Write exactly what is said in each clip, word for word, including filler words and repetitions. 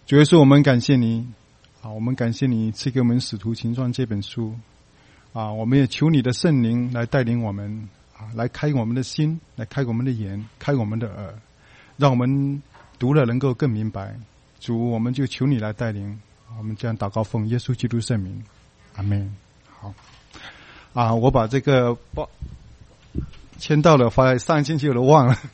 主耶稣，我们感谢你啊，我们感谢你赐给我们《使徒行传》这本书啊，我们也求你的圣灵来带领我们啊，来开我们的心，来开我们的眼，开我们的耳，让我们读了能够更明白。主，我们就求你来带领，我们这样祷告奉耶稣基督圣名，阿们。好啊，我把这个报签到了，发上星期我都忘了。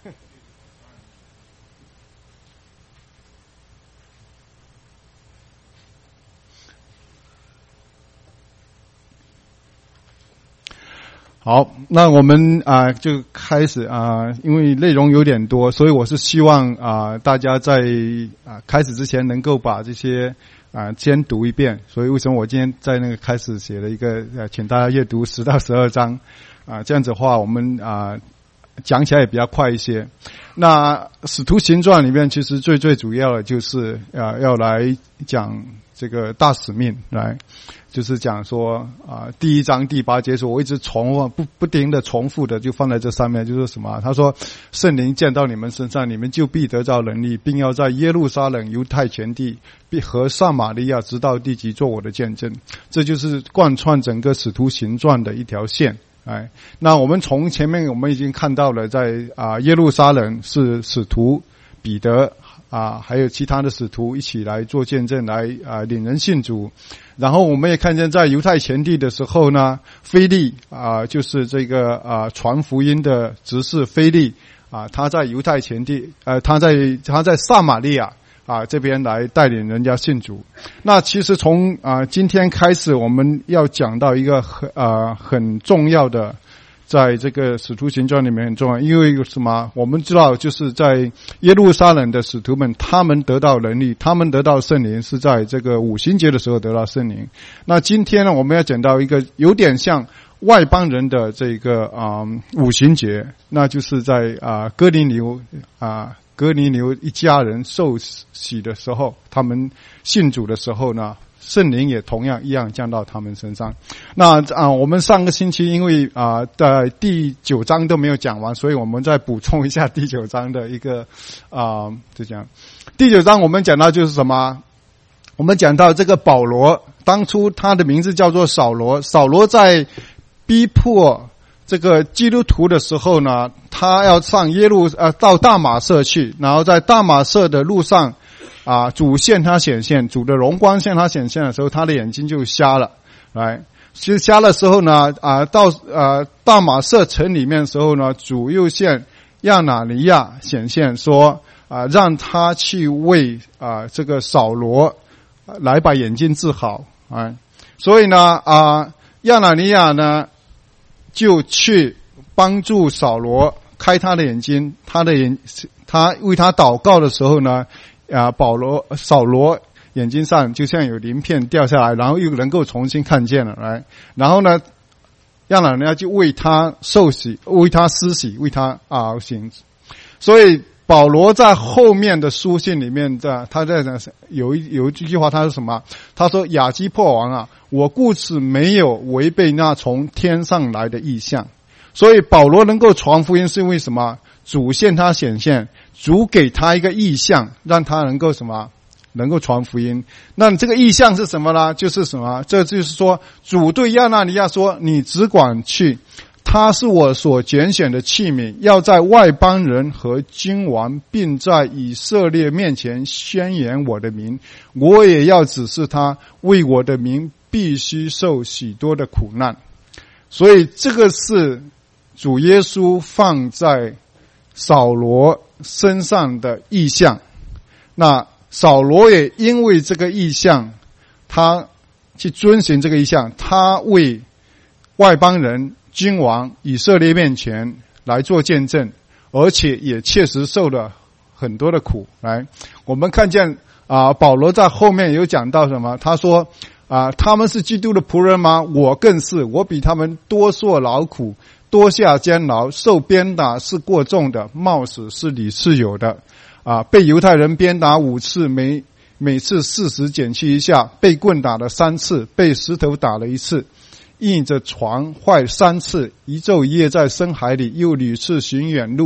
好，那我们啊、呃、就开始啊、呃，因为内容有点多，所以我是希望啊、呃、大家在啊、呃、开始之前能够把这些啊、呃、先读一遍。所以为什么我今天在那个开始写了一个呃，请大家阅读十到十二章啊、呃，这样子的话我们啊、呃、讲起来也比较快一些。那使徒行传里面其实最最主要的就是啊、呃、要来讲这个大使命，来就是讲说啊、呃，第一章第八节说，我一直重复不不停的重复的就放在这上面，就是什么？他说圣灵降到你们身上，你们就必得着能力，并要在耶路撒冷、犹太全地和撒玛利亚直到地极做我的见证。这就是贯穿整个使徒行传的一条线。哎，那我们从前面我们已经看到了在，在啊耶路撒冷是使徒彼得啊，还有其他的使徒一起来做见证，来啊领人信主。然后我们也看见在犹太全地的时候呢，腓利啊，就是这个啊传福音的执事腓利啊，他在犹太全地，呃，他在他在撒玛利亚啊这边来带领人家信主。那其实从啊今天开始，我们要讲到一个很啊很重要的。在这个使徒行传里面很重要，因为有什么？我们知道，就是在耶路撒冷的使徒们，他们得到能力，他们得到圣灵，是在这个五旬节的时候得到圣灵。那今天呢，我们要讲到一个有点像外邦人的这个啊、呃、五旬节，那就是在啊、呃、哥尼流啊哥尼流一家人受洗的时候，他们信主的时候呢。圣灵也同样一样降到他们身上。那啊，我们上个星期因为啊在第九章都没有讲完，所以我们再补充一下第九章的一个啊，就讲第九章我们讲到就是什么？我们讲到这个保罗，当初他的名字叫做扫罗，扫罗在逼迫这个基督徒的时候呢，他要上耶路呃到大马色去，然后在大马色的路上。啊，主向他显现，主的荣光向他显现的时候，他的眼睛就瞎了。来，其实瞎的时候呢，啊，到呃大马色城里面的时候呢，主又向亚拿尼亚显现说，啊，让他去为啊这个扫罗来把眼睛治好。啊，所以呢，啊亚拿尼亚呢就去帮助扫罗开他的眼睛，他的眼，他为他祷告的时候呢。啊，保罗、扫罗眼睛上就像有鳞片掉下来，然后又能够重新看见了，来，然后呢，亚拿尼亚就为他受洗，为他施洗，为他啊行。所以保罗在后面的书信里面，在他在讲有一有一句话，他说什么？他说：“亚基破王啊，我故此没有违背那从天上来的意象。”所以保罗能够传福音是因为什么？主向他显现，主给他一个意象，让他能够什么？能够传福音。那这个意象是什么呢？就是什么？这就是说，主对亚拿尼亚说：“你只管去，他是我所拣选的器皿，要在外邦人和君王，并在以色列面前宣言我的名。我也要指示他，为我的名必须受许多的苦难。”所以这个是主耶稣放在扫罗身上的意象。那扫罗也因为这个意象，他去遵循这个意象，他为外邦人、君王、以色列面前来做见证，而且也确实受了很多的苦。来，我们看见啊，保罗在后面有讲到什么？他说啊，他们是基督的仆人吗？我更是，我比他们多受劳苦，多下监牢，受鞭打是过重的，冒死是理是有的。啊，被犹太人鞭打五次，每每次四十减去一下，被棍打了三次，被石头打了一次，硬着床坏三次，一昼一夜在深海里，又屡次行远路，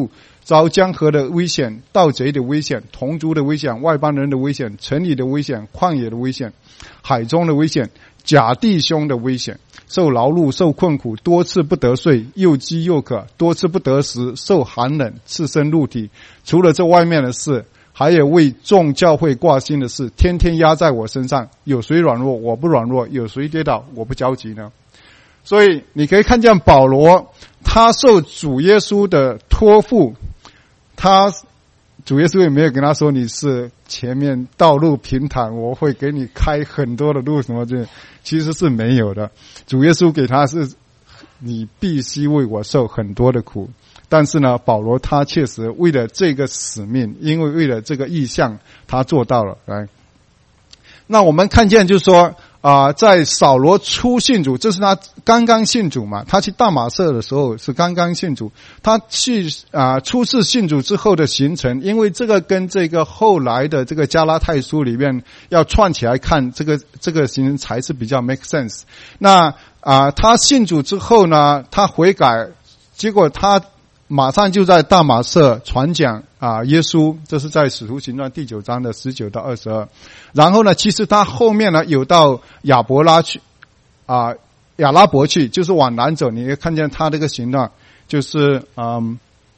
遭江河的危险、盗贼的危险、同族的危险、外邦人的危险、城里的危险、旷野的危险、海中的危险、假弟兄的危险，受劳碌、受困苦，多次不得睡，又饥又渴，多次不得食，受寒冷，赤身露体。除了这外面的事，还有为众教会挂心的事，天天压在我身上。有谁软弱，我不软弱；有谁跌倒，我不焦急呢？所以你可以看见保罗，他受主耶稣的托付，他主耶稣也没有跟他说你是前面道路平坦，我会给你开很多的路什么的，其实是没有的。主耶稣给他是你必须为我受很多的苦。但是呢，保罗他确实为了这个使命，因为为了这个意向，他做到了。来，那我们看见就是说啊、呃，在扫罗初信主，这是他刚刚信主嘛，他去大马色的时候是刚刚信主，他去啊、呃、初次信主之后的行程，因为这个跟这个后来的这个加拉太书里面要串起来看，这个这个行程才是比较 make sense。那啊、呃，他信主之后呢，他悔改，结果他马上就在大马色传讲啊耶稣，这是在使徒行传第九章的十九到二十二。然后呢，其实他后面呢有到亚伯拉去啊亚拉伯去，就是往南走，你会看见他这个行段，就是嗯，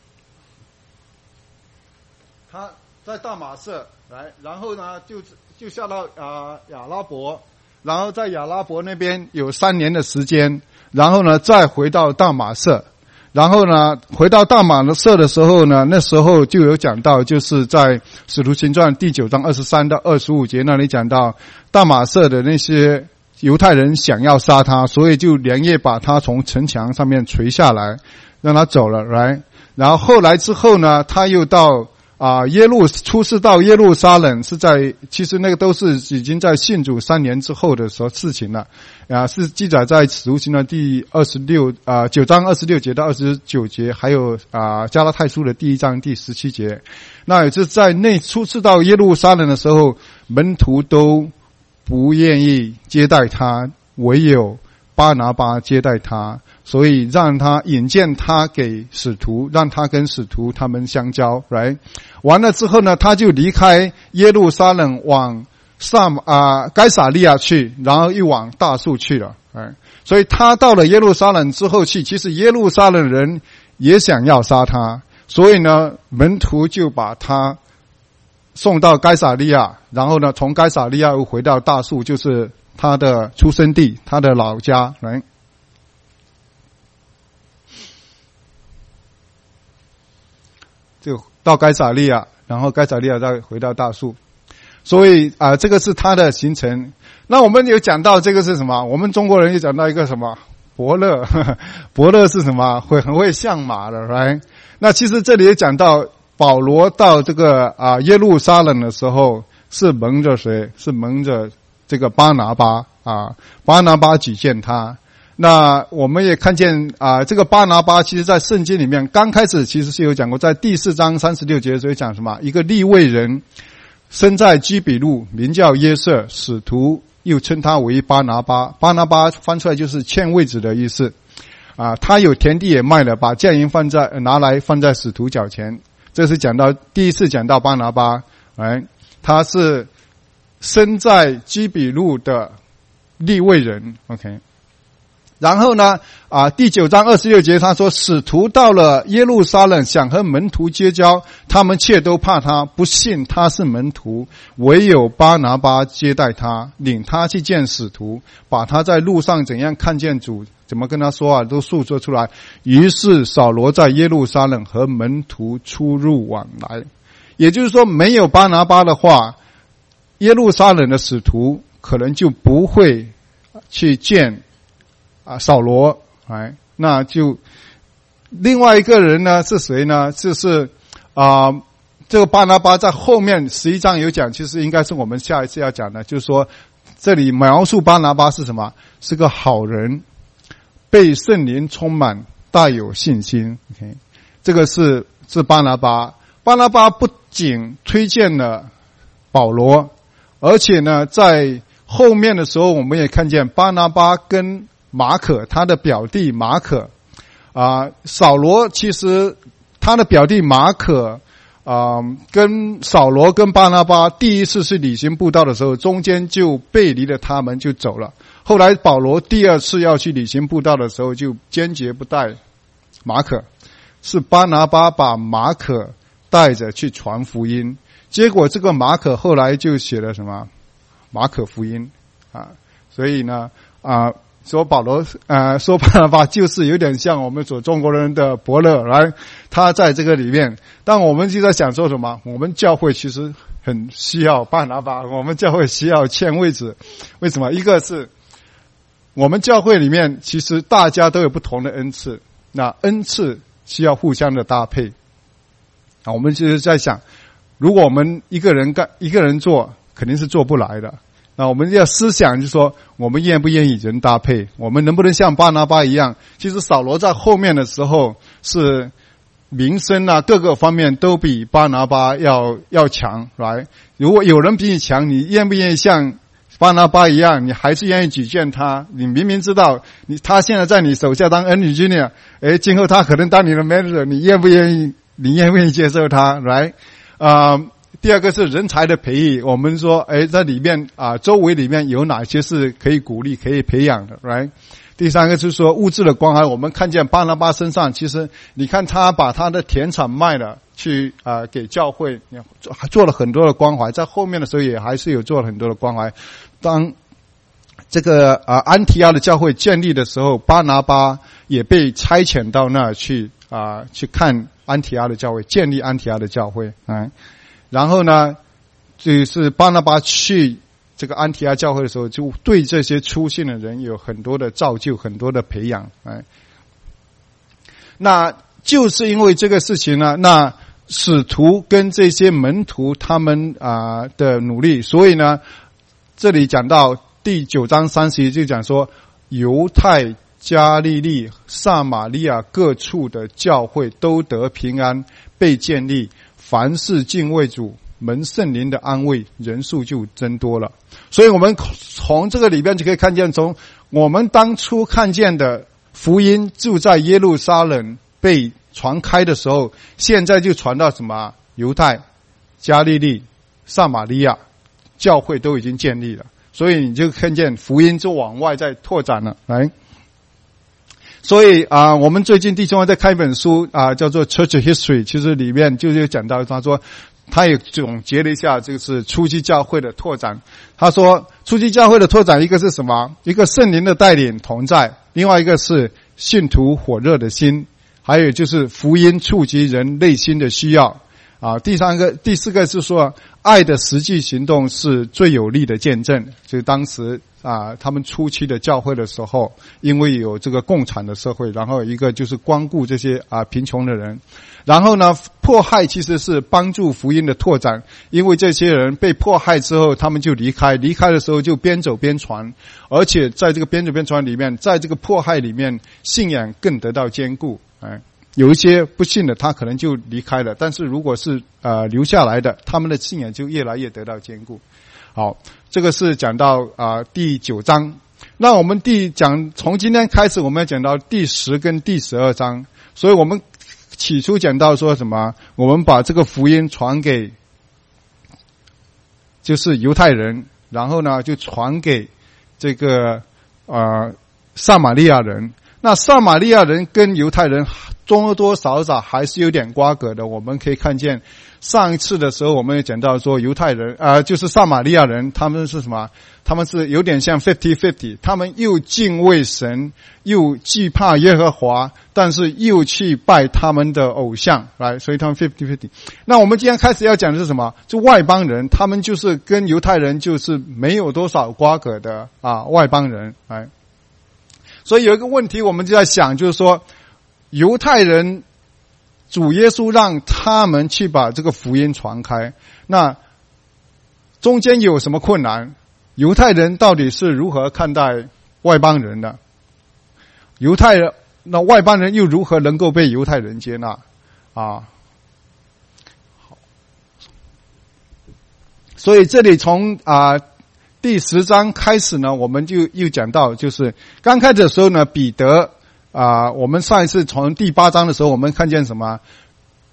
他在大马色来，然后呢就就下到啊亚拉伯，然后在亚拉伯那边有三年的时间，然后呢再回到大马色。然后呢，回到大马色的时候呢，那时候就有讲到，就是在使徒行传第九章二十三到二十五节那里讲到，大马色的那些犹太人想要杀他，所以就连夜把他从城墙上面垂下来，让他走了来。然后后来之后呢，他又到啊耶路出世到耶路撒冷，是在其实那个都是已经在信主三年之后的时候事情了。啊，是记载在使徒行传第二十六啊九章二十六节到二十九节，还有啊加拉太书的第一章第十七节。那也就是在那初次到耶路撒冷的时候，门徒都不愿意接待他，唯有巴拿巴接待他，所以让他引荐他给使徒，让他跟使徒他们相交。来，完了之后呢，他就离开耶路撒冷往撒啊该撒利亚去，然后又往大树去了。哎，所以他到了耶路撒冷之后去，其实耶路撒冷人也想要杀他，所以呢，门徒就把他送到该撒利亚，然后呢，从该撒利亚又回到大树，就是他的出生地，他的老家。来，就到该撒利亚，然后该撒利亚再回到大树。所以啊、呃，这个是他的行程。那我们有讲到这个是什么？我们中国人有讲到一个什么伯乐，呵呵伯乐是什么？会很会相马的 ，right？ 那其实这里也讲到保罗到这个啊、呃、耶路撒冷的时候，是蒙着谁？是蒙着这个巴拿巴啊，巴拿巴举荐他。那我们也看见啊、呃，这个巴拿巴其实在圣经里面刚开始其实是有讲过，在第四章三十六节的时候讲什么？一个利未人。生在基比路，名叫约瑟，使徒又称他为巴拿巴。巴拿巴翻出来就是欠位子的意思啊。他有田地也卖了，把价银放在拿来放在使徒脚前。这是讲到第一次讲到巴拿巴，哎，他是生在基比路的利未人 ，OK。然后呢，啊，第九章二十六节他说，使徒到了耶路撒冷，想和门徒结交，他们却都怕他，不信他是门徒，唯有巴拿巴接待他，领他去见使徒，把他在路上怎样看见主，怎么跟他说啊，都述说出来。于是扫罗在耶路撒冷和门徒出入往来。也就是说，没有巴拿巴的话，耶路撒冷的使徒可能就不会去见啊，扫罗，哎，那就另外一个人呢是谁呢？就是啊、呃，这个巴拿巴在后面十一章有讲，其实应该是我们下一次要讲的，就是说这里描述巴拿巴是什么？是个好人，被圣灵充满，大有信心。OK， 这个是是巴拿巴。巴拿巴不仅推荐了保罗，而且呢，在后面的时候，我们也看见巴拿巴跟马可，他的表弟马可，啊、呃，扫罗其实他的表弟马可啊、呃，跟扫罗跟巴拿巴第一次是旅行布道的时候，中间就背离了他们就走了。后来保罗第二次要去旅行布道的时候，就坚决不带马可，是巴拿巴把马可带着去传福音。结果这个马可后来就写了什么马可福音啊，所以呢啊。说保罗，呃，说巴拿巴就是有点像我们所中国人的伯乐，来，他在这个里面。但我们就在想说什么？我们教会其实很需要巴拿巴，我们教会需要签位置。为什么？一个是我们教会里面其实大家都有不同的恩赐，那恩赐需要互相的搭配。啊，我们就是在想，如果我们一个人干一个人做，肯定是做不来的。那我们要思想就是说，我们愿不愿意人搭配？我们能不能像巴拿巴一样？其实扫罗在后面的时候是名声啊，各个方面都比巴拿巴要要强，来。如果有人比你强，你愿不愿意像巴拿巴一样？你还是愿意举荐他？你明明知道你他现在在你手下当恩女军呢，诶，今后他可能当你的 manager， 你愿不愿意？你愿不愿意接受他？来，啊。第二个是人才的培育，我们说，哎，在里面啊，周围里面有哪些是可以鼓励、可以培养的 ，right？ 第三个就是说物质的关怀，我们看见巴拿巴身上，其实你看他把他的田产卖了，去啊、呃、给教会，还做了很多的关怀，在后面的时候也还是有做了很多的关怀。当这个啊、呃、安提阿的教会建立的时候，巴拿巴也被差遣到那儿去啊、呃、去看安提阿的教会，建立安提阿的教会啊。然后呢，就是巴拿巴去这个安提阿教会的时候，就对这些出信的人有很多的造就，很多的培养。哎，那就是因为这个事情呢，那使徒跟这些门徒他们啊、呃、的努力，所以呢，这里讲到第九章三十一就讲说，犹太、加利利、撒玛利亚各处的教会都得平安，被建立。凡事敬畏主，蒙圣灵的安慰，人数就增多了。所以我们从这个里边就可以看见，从我们当初看见的福音就在耶路撒冷被传开的时候，现在就传到什么？犹太、加利利、撒玛利亚教会都已经建立了。所以你就看见福音就往外在拓展了。来，所以啊、呃，我们最近弟兄在看一本书啊、呃，叫做 Church History， 其实里面就是讲到，他说他也总结了一下，这个是初期教会的拓展。他说初期教会的拓展，一个是什么？一个圣灵的带领同在，另外一个是信徒火热的心，还有就是福音触及人内心的需要啊。第三个、第四个是说爱的实际行动是最有力的见证，就是当时啊，他们初期的教会的时候，因为有这个共产的社会，然后一个就是光顾这些啊贫穷的人，然后呢，迫害其实是帮助福音的拓展，因为这些人被迫害之后，他们就离开，离开的时候就边走边传，而且在这个边走边传里面，在这个迫害里面，信仰更得到坚固。哎，有一些不信的，他可能就离开了，但是如果是呃留下来的，他们的信仰就越来越得到坚固。好，这个是讲到啊、呃、第九章。那我们第讲从今天开始，我们要讲到第十跟第十二章。所以我们起初讲到说什么？我们把这个福音传给就是犹太人，然后呢就传给这个呃撒玛利亚人。那撒玛利亚人跟犹太人多多少少还是有点瓜葛的。我们可以看见上一次的时候，我们也讲到说犹太人啊、呃，就是撒玛利亚人，他们是什么？他们是有点像 fifty fifty， 他们又敬畏神，又惧怕耶和华，但是又去拜他们的偶像，来，所以他们 fifty fifty。那我们今天开始要讲的是什么？就外邦人，他们就是跟犹太人就是没有多少瓜葛的啊，外邦人，来。所以有一个问题，我们就在想，就是说，犹太人主耶稣让他们去把这个福音传开，那中间有什么困难？犹太人到底是如何看待外邦人的？犹太人，那外邦人又如何能够被犹太人接纳？啊，好，所以这里从啊。第十章开始呢，我们就又讲到，就是刚开始的时候呢，彼得啊、呃，我们上一次从第八章的时候，我们看见什么？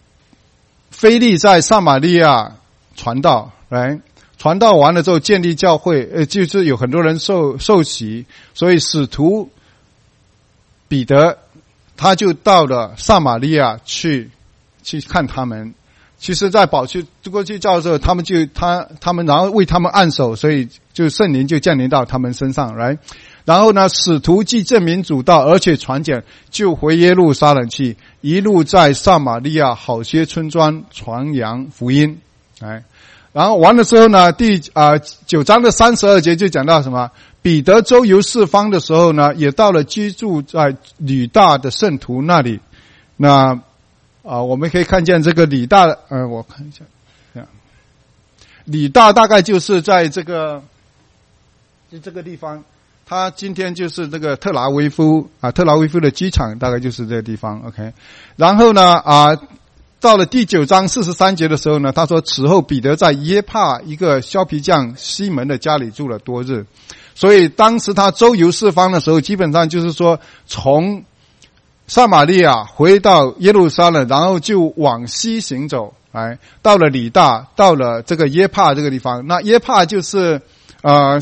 腓利在撒玛利亚传道，来传道完了之后建立教会，呃，就是有很多人受受洗，所以使徒彼得他就到了撒玛利亚去去看他们。其实在保去过去教的时候，他们就他他们然后为他们按手，所以就圣灵就降临到他们身上来。然后呢，使徒既证明主道，而且传讲，就回耶路撒冷去，一路在撒玛利亚好些村庄传扬福音。哎，然后完了之后呢，第啊、呃、九章的三十二节就讲到什么？彼得周游四方的时候呢，也到了居住在吕大的圣徒那里。那啊、呃，我们可以看见这个吕大，呃，我看一下，这样，吕大大概就是在这个，就这个地方。他今天就是这个特拉维夫啊，特拉维夫的机场大概就是这个地方 ，OK。然后呢啊，到了第九章四十三节的时候呢，他说此后彼得在耶帕一个削皮匠西门的家里住了多日，所以当时他周游四方的时候，基本上就是说从撒玛利亚回到耶路撒冷，然后就往西行走，来到了里大，到了这个耶帕这个地方。那耶帕就是呃。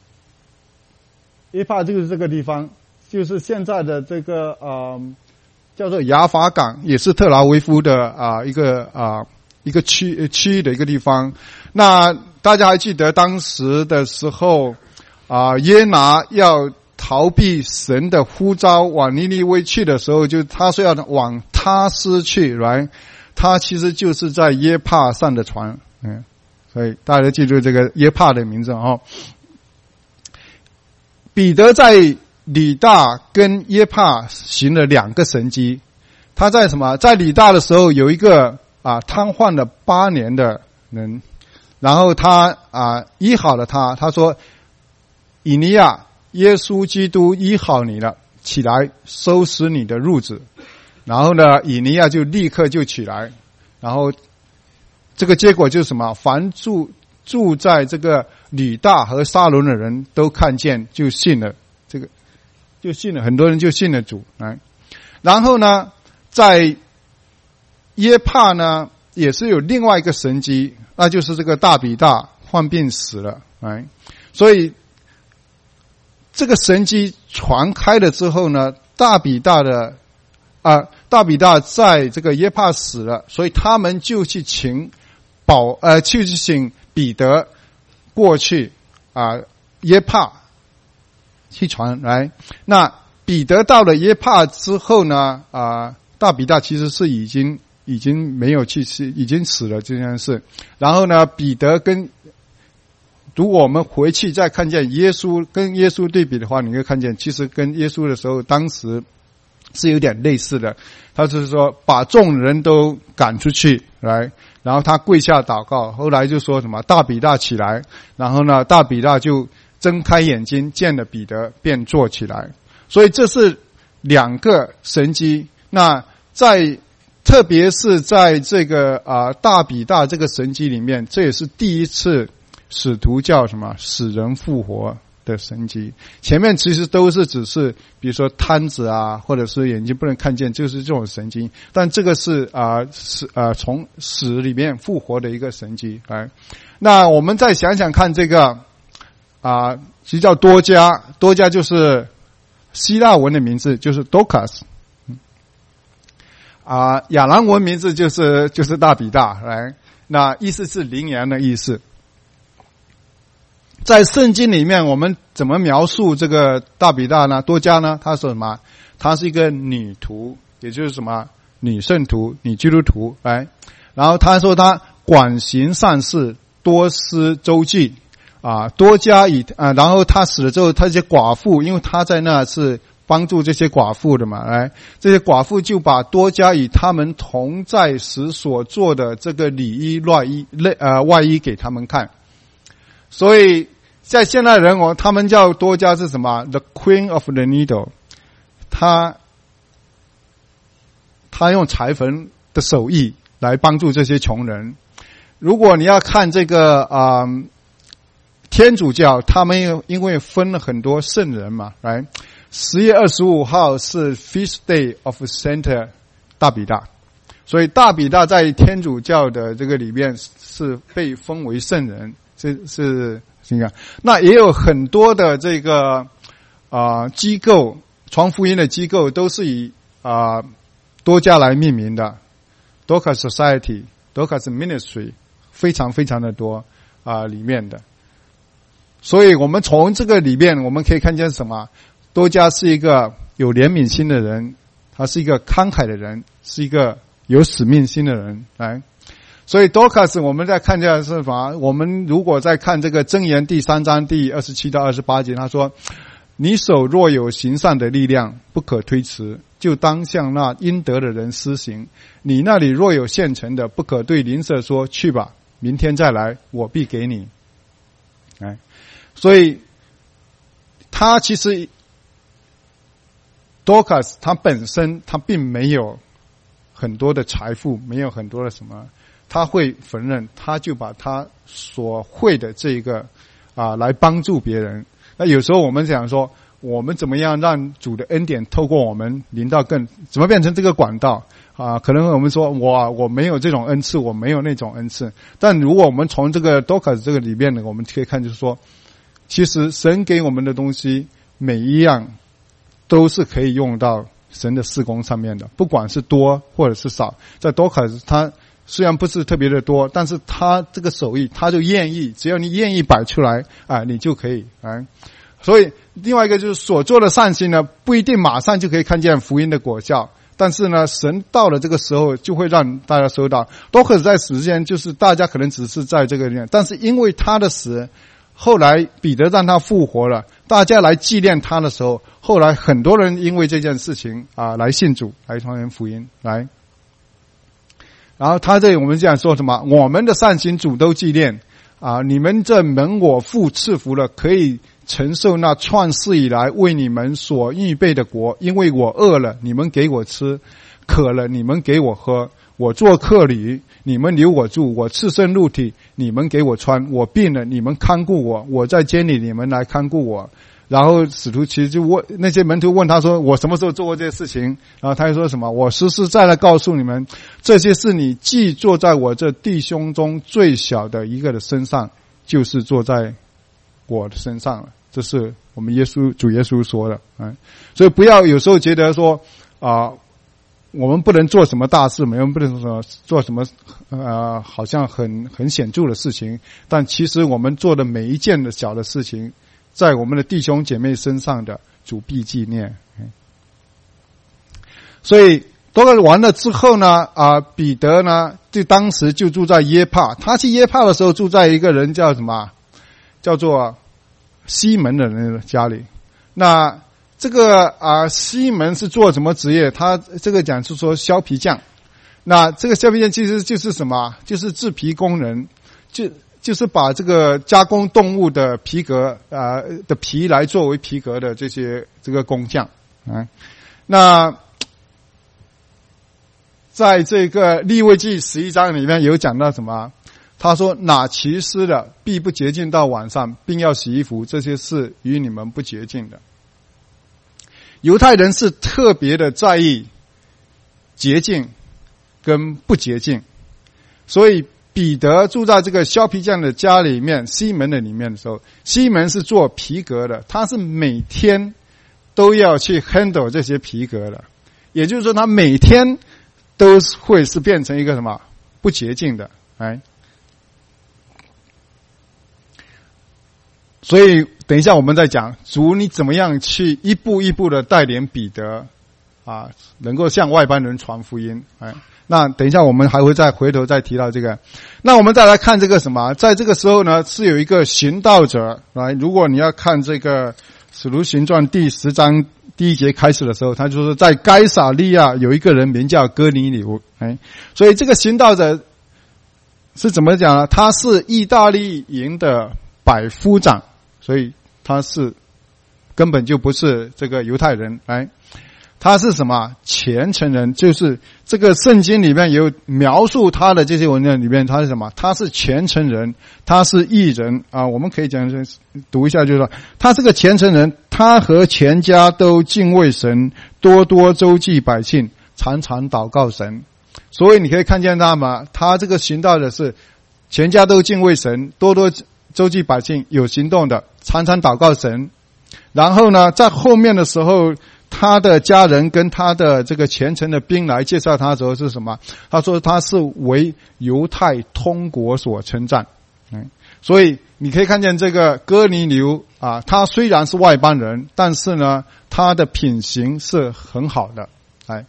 耶帕就是这个地方，就是现在的这个呃叫做雅法港，也是特拉维夫的啊、呃、一个啊、呃、一个区区域的一个地方。那大家还记得当时的时候啊、呃，耶拿要逃避神的呼召往尼尼微去的时候，就他说要往他斯去，来，他其实就是在耶帕上的船，嗯，所以大家记住这个耶帕的名字哦。彼得在里大跟耶帕行了两个神迹。他在什么？在里大的时候有一个啊瘫痪了八年的人，然后他啊医好了他，他说：“以利亚，耶稣基督医好你了，起来收拾你的褥子。”然后呢，以利亚就立刻就起来，然后这个结果就是什么？凡住住在这个吕大和沙伦的人都看见，就信了，这个就信了，很多人就信了主。来，然后呢，在耶帕呢也是有另外一个神迹，那就是这个大比大患病死了。来，所以这个神迹传开了之后呢，大比大的啊、呃，大比大在这个耶帕死了，所以他们就去请保呃，去请彼得过去啊、呃，耶帕去传来。那彼得到了耶帕之后呢，啊、呃，大比大其实是已经已经没有去世，已经死了这件事。然后呢，彼得跟如果我们回去再看见耶稣跟耶稣对比的话，你会看见其实跟耶稣的时候，当时是有点类似的。他是说把众人都赶出去来。然后他跪下祷告，后来就说什么大比大起来，然后呢大比大就睁开眼睛见了彼得，便坐起来。所以这是两个神迹。那在特别是在这个啊、呃、大比大这个神迹里面，这也是第一次使徒叫什么使人复活的神迹。前面其实都是只是比如说瘫子啊，或者是眼睛不能看见，就是这种神迹。但这个是啊死啊从死里面复活的一个神迹。来，那我们再想想看这个啊，其实叫多加，多加就是希腊文的名字，就是 Dorcas。啊，亚兰文名字就是就是大比大。来，那意思是羚羊的意思。在圣经里面，我们怎么描述这个大比大呢？多加呢？他说什么？他是一个女徒，也就是什么女圣徒、女基督徒。来，然后他说他广行善事，多施周济啊，多加以啊，然后他死了之后，他这些寡妇，因为他在那是帮助这些寡妇的嘛，来，这些寡妇就把多加以他们同在时所做的这个里衣、外衣、内呃外衣给他们看。所以在现代人哦，他们叫多加是什么 ？The Queen of the Needle， 他他用裁缝的手艺来帮助这些穷人。如果你要看这个啊、呃，天主教，他们因为分了很多圣人嘛，来，十月二十五号是 Feast Day of Saint 大比大， 所以大比大在天主教的这个里面是被封为圣人，这是这个。那也有很多的这个啊、呃、机构传福音的机构都是以啊、呃、多加来命名的 ，Dorcas Society、Dorcas Ministry 非常非常的多啊、呃、里面的。所以我们从这个里面我们可以看见什么？多加是一个有怜悯心的人，他是一个慷慨的人，是一个有使命心的人。来，所以 Dorcas 我们在看见的是什么？我们如果在看这个箴言第三章第二十七到二十八节，他说：“你手若有行善的力量，不可推辞，就当向那应得的人施行。你那里若有现成的，不可对邻舍说：去吧，明天再来，我必给你。”来，所以他其实。Dorcas 他本身他并没有很多的财富，没有很多的什么，他会否认，他就把他所会的这一个啊来帮助别人。那有时候我们想说，我们怎么样让主的恩典透过我们临到更，怎么变成这个管道啊？可能我们说我我没有这种恩赐，我没有那种恩赐。但如果我们从这个 Dorcas 这个里面呢，我们可以看就是说，其实神给我们的东西每一样都是可以用到神的事工上面的，不管是多或者是少。在多卡斯，他虽然不是特别的多，但是他这个手艺，他就愿意，只要你愿意摆出来啊，你就可以啊。所以另外一个就是所做的善行呢，不一定马上就可以看见福音的果效，但是呢，神到了这个时候就会让大家收到。多可在时间就是大家可能只是在这个里面，但是因为他的死。后来彼得让他复活了，大家来纪念他的时候，后来很多人因为这件事情啊来信主，来传人福音来。然后他这里我们这样说什么？我们的善行主都纪念啊！你们这蒙我父赐福了，可以承受那创世以来为你们所预备的国。因为我饿了，你们给我吃；渴了，你们给我喝。我做客旅，你们留我住；我赤身露体，你们给我穿；我病了，你们看顾我；我在监里，你们来看顾我。然后使徒其实就问那些门徒问他说：“我什么时候做过这些事情？”然后他就说什么：“我实实在在告诉你们，这些事你既做在我这弟兄中最小的一个的身上，就是做在我的身上了。”这是我们耶稣主耶稣说的啊。所以不要有时候觉得说啊。呃我们不能做什么大事，我们不能说做什么呃，好像很很显著的事情，但其实我们做的每一件的小的事情，在我们的弟兄姐妹身上的主必纪念。所以都完了之后呢，啊、呃，彼得呢，就当时就住在耶帕。他去耶帕的时候，住在一个人叫什么？叫做西门的人的家里。那这个啊、呃，西门是做什么职业？他这个讲是说削皮匠。那这个削皮匠其实就是什么？就是制皮工人，就就是把这个加工动物的皮革啊、呃、的皮来作为皮革的这些这个工匠啊。那在这个利未记十一章里面有讲到什么？他说：“哪骑师的必不洁净到晚上，并要洗衣服，这些事与你们不洁净的。”犹太人是特别的在意洁净跟不洁净，所以彼得住在这个削皮匠的家里面，西门的里面的时候，西门是做皮革的，他是每天都要去 handle 这些皮革的，也就是说他每天都会是变成一个什么不洁净的，哎，所以等一下我们再讲主你怎么样去一步一步的带领彼得啊，能够向外邦人传福音。哎，那等一下我们还会再回头再提到这个。那我们再来看这个什么，在这个时候呢是有一个行道者来，如果你要看这个使徒行传第十章第一节开始的时候，他就说在该撒利亚有一个人名叫哥尼流。哎，所以这个行道者是怎么讲呢？他是意大利营的百夫长，所以他是根本就不是这个犹太人。哎，他是什么虔诚人？就是这个圣经里面有描述他的这些文章里面，他是什么？他是虔诚人，他是义人啊。我们可以讲读一下，就是说他这个虔诚人，他和全家都敬畏神，多多周济百姓，常常祷告神。 所以你可以看见他嘛，他这个行道的是全家都敬畏神，多多周济百姓，有行动的，常常祷告神。然后呢，在后面的时候，他的家人跟他的这个虔诚的兵来介绍他的时候是什么？他说他是为犹太通国所称赞。嗯，所以你可以看见这个哥尼流啊，他虽然是外邦人，但是呢，他的品行是很好的。哎，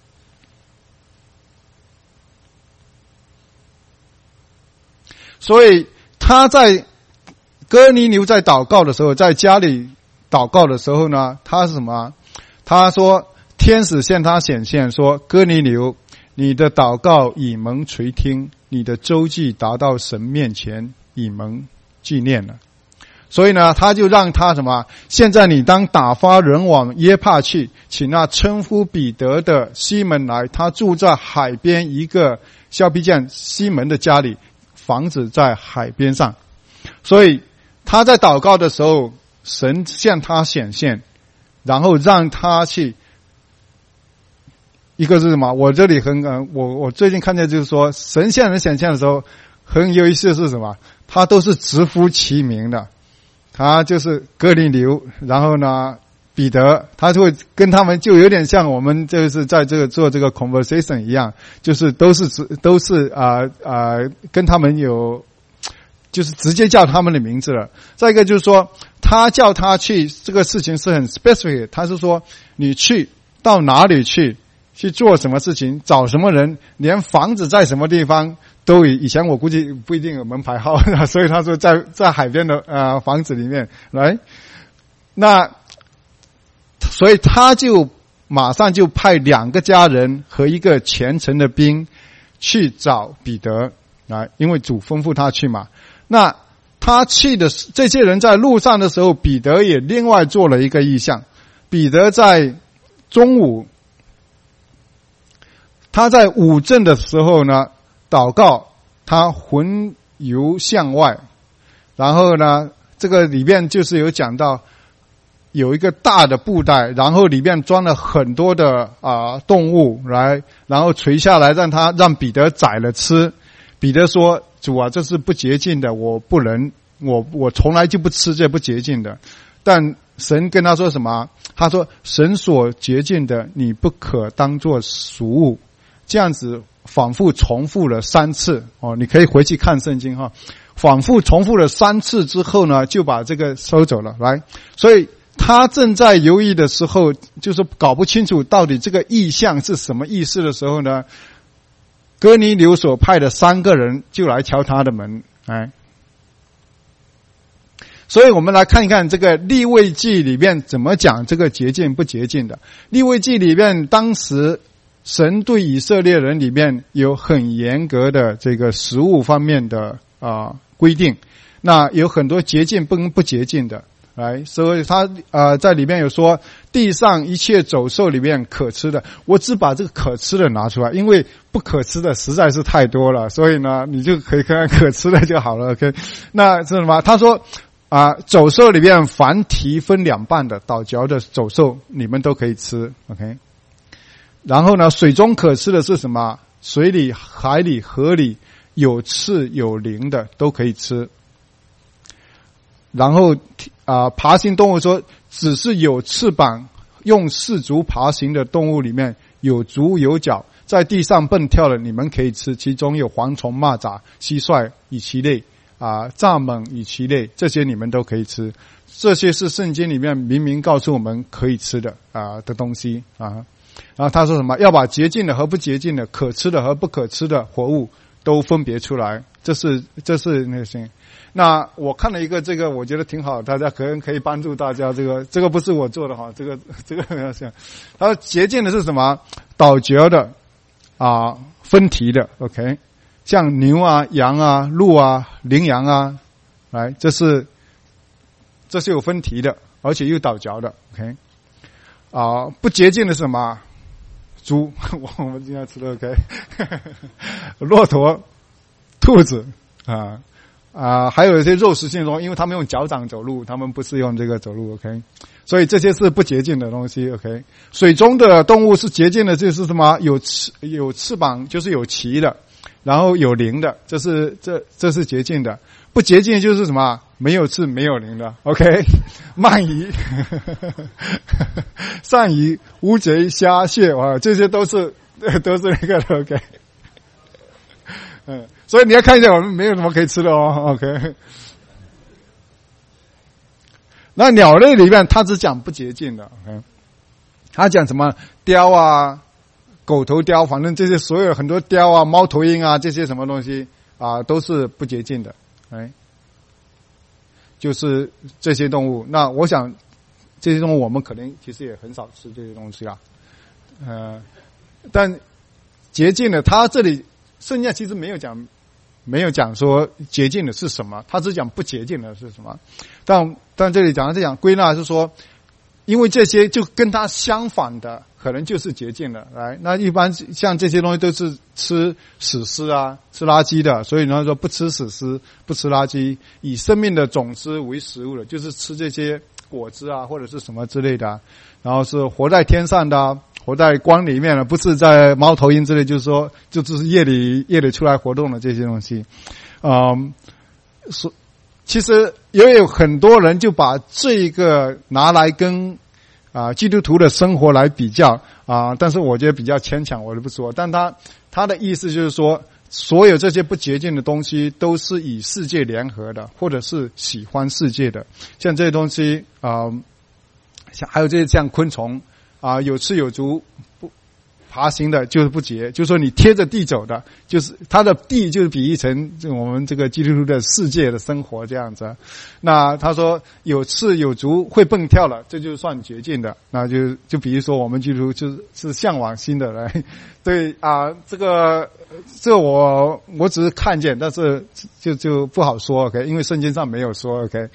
所以他在哥尼流在祷告的时候，在家里祷告的时候呢，他是什么？他说天使向他显现说，哥尼流，你的祷告已蒙垂听，你的周济达到神面前，已蒙纪念了。所以呢，他就让他什么？现在你当打发人往约帕去，请那称呼彼得的西门来，他住在海边一个削皮匠西门的家里，房子在海边上。所以他在祷告的时候，神向他显现，然后让他去。一个是什么？我这里很呃，我我最近看见就是说，神向人显现的时候，很有意思的是什么？他都是直呼其名的。他就是哥尼流，然后呢，彼得，他就会跟他们就有点像我们就是在这个做这个 conversation 一样，就是都是都是啊啊、呃呃、跟他们有，就是直接叫他们的名字了。再一个就是说，他叫他去这个事情是很 specific， 他是说你去到哪里去，去做什么事情，找什么人，连房子在什么地方。都以以前我估计不一定有门牌号，所以他说在在海边的呃房子里面来，那所以他就马上就派两个家人和一个虔诚的兵去找彼得来，因为主吩咐他去嘛。那他去的这些人在路上的时候，彼得也另外做了一个异象。彼得在中午，他在午正的时候呢。祷告，他魂游向外，然后呢，这个里面就是有讲到有一个大的布袋，然后里面装了很多的啊、呃、动物来，然后垂下来，让他让彼得宰了吃。彼得说：“主啊，这是不洁净的，我不能，我我从来就不吃这不洁净的。”但神跟他说什么？他说：“神所洁净的，你不可当作俗物。”这样子。反复重复了三次哦，你可以回去看圣经哈。反复重复了三次之后呢，就把这个收走了。来，所以他正在犹豫的时候，就是搞不清楚到底这个意象是什么意思的时候呢，哥尼流所派的三个人就来敲他的门。哎，所以我们来看一看这个利未记里面怎么讲这个洁净不洁净的。利未记里面当时。神对以色列人里面有很严格的这个食物方面的啊、呃、规定，那有很多洁净不不洁净的，来，所以他呃在里面有说地上一切走兽里面可吃的，我只把这个可吃的拿出来，因为不可吃的实在是太多了，所以呢你就可以看看可吃的就好了。OK， 那是什么？他说啊、呃，走兽里面凡蹄分两半的倒嚼的走兽，你们都可以吃。OK。然后呢，水中可吃的是什么？水里、海里、河里有翅有鳞的都可以吃。然后啊、呃，爬行动物说，只是有翅膀、用四足爬行的动物里面有足有脚，在地上蹦跳的，你们可以吃。其中有蝗虫、蚂蚱、蟋蟀以其类啊，蚱蜢以其类，这些你们都可以吃。这些是圣经里面明明告诉我们可以吃的啊的东西啊。然后他说什么？要把洁净的和不洁净的、可吃的和不可吃的活物都分别出来。这是这是那些。那我看了一个这个，我觉得挺好，大家可能可以帮助大家。这个这个不是我做的哈，这个这个要想。他说洁净的是什么？倒嚼的啊，分蹄的。OK， 像牛啊、羊啊、鹿啊、羚羊啊，来，这是这是有分蹄的，而且又倒嚼的。OK。啊，不洁净的是什么？猪，我们今天吃的 OK， 骆驼、兔子啊啊、呃，还有一些肉食性的动物，因为他们用脚掌走路，他们不是用这个走路 ，OK。所以这些是不洁净的东西 ，OK。水中的动物是洁净的，就是什么？有翅有翅膀，就是有鳍的，然后有鳞的，这是这这是洁净的。不洁净就是什么？没有翅没有鳞的 ，OK。鳗鱼、鳝鱼、乌贼、虾蟹啊，这些都是都是那个的 ，OK。嗯，所以你要看一下，我们没有什么可以吃的哦 ，OK。那鸟类里面，它只讲不洁净的 ，OK。它讲什么雕啊、狗头雕，反正这些所有很多雕啊、猫头鹰啊这些什么东西啊，都是不洁净的，哎，就是这些动物。那我想，这些动物我们可能其实也很少吃这些东西啊，呃，但洁净的，它这里圣经其实没有讲。没有讲说洁净的是什么，他只讲不洁净的是什么。但但这里讲的是讲归纳是说，因为这些就跟它相反的，可能就是洁净的。来，那一般像这些东西都是吃死尸啊，吃垃圾的，所以呢说不吃死尸，不吃垃圾，以生命的种子为食物的，就是吃这些果子啊或者是什么之类的。然后是活在天上的啊，活在光里面的，不是在猫头鹰之类，就是说，就只是夜里夜里出来活动的这些东西，嗯，是其实也有很多人就把这个拿来跟啊基督徒的生活来比较啊，但是我觉得比较牵强，我就不说。但他他的意思就是说，所有这些不洁净的东西都是与世界联合的，或者是喜欢世界的，像这些东西啊。像还有这些像昆虫啊，有翅有足不爬行的，就是不洁。就是说你贴着地走的，就是它的地就是比喻成我们这个基督徒的世界的生活这样子。那他说有翅有足会蹦跳了，这就算洁净的。那就就比如说我们基督徒就是是向往新的来，对啊，这个这个我我只是看见，但是就就不好说 OK， 因为圣经上没有说 OK。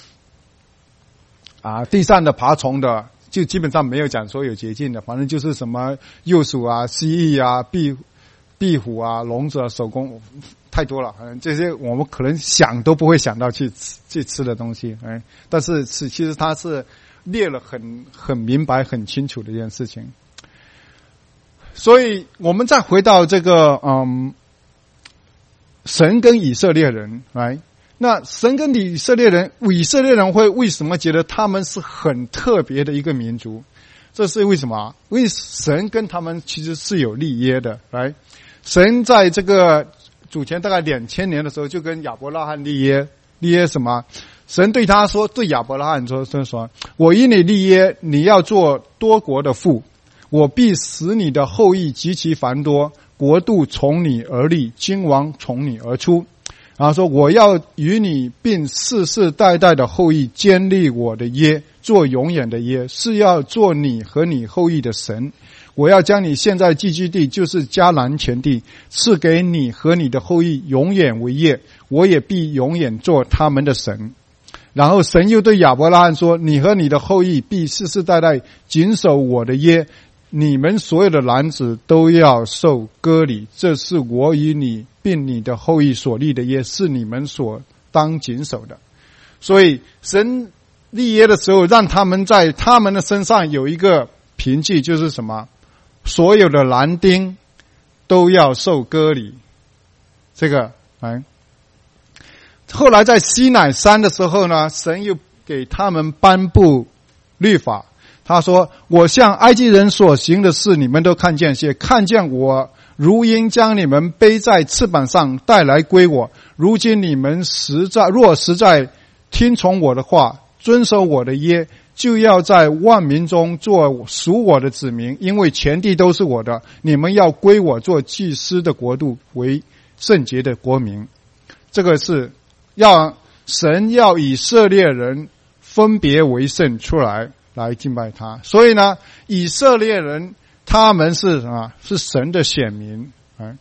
啊，地上的爬虫的就基本上没有讲说有洁净的，反正就是什么鼬鼠啊、蜥蜴啊、壁壁虎啊、笼子啊、手工太多了，反正这些我们可能想都不会想到去吃去吃的东西，哎，但是是其实它是列了很很明白、很清楚的一件事情。所以我们再回到这个嗯，神跟以色列人来。那神跟以色列人，以色列人会为什么觉得他们是很特别的一个民族？这是为什么？因为神跟他们其实是有立约的，来，神在这个主前大概两千年的时候，就跟亚伯拉罕立约，立约什么？神对他说，对亚伯拉罕说，说说，我与你立约，你要做多国的父，我必使你的后裔极其繁多，国度从你而立，君王从你而出。然后说，我要与你并世世代代的后裔建立我的约，做永远的约，是要做你和你后裔的神。我要将你现在寄居地，就是迦南全地，赐给你和你的后裔永远为业，我也必永远做他们的神。然后神又对亚伯拉罕说，你和你的后裔必世世代代谨守我的约，你们所有的男子都要受割礼，这是我与你并你的后裔所立的约，是你们所当谨守的。所以神立约的时候，让他们在他们的身上有一个凭据，就是什么？所有的男丁都要受割礼。这个哎，后来在西乃山的时候呢，神又给他们颁布律法。他说，我向埃及人所行的事你们都看见，也看见我如鹰将你们背在翅膀上带来归我。如今你们实在若实在听从我的话，遵守我的约，就要在万民中做属我的子民，因为全地都是我的，你们要归我做祭司的国度，为圣洁的国民。这个是要神要以色列人分别为圣出来来敬拜他。所以呢，以色列人他们是什么？是神的选民。哎，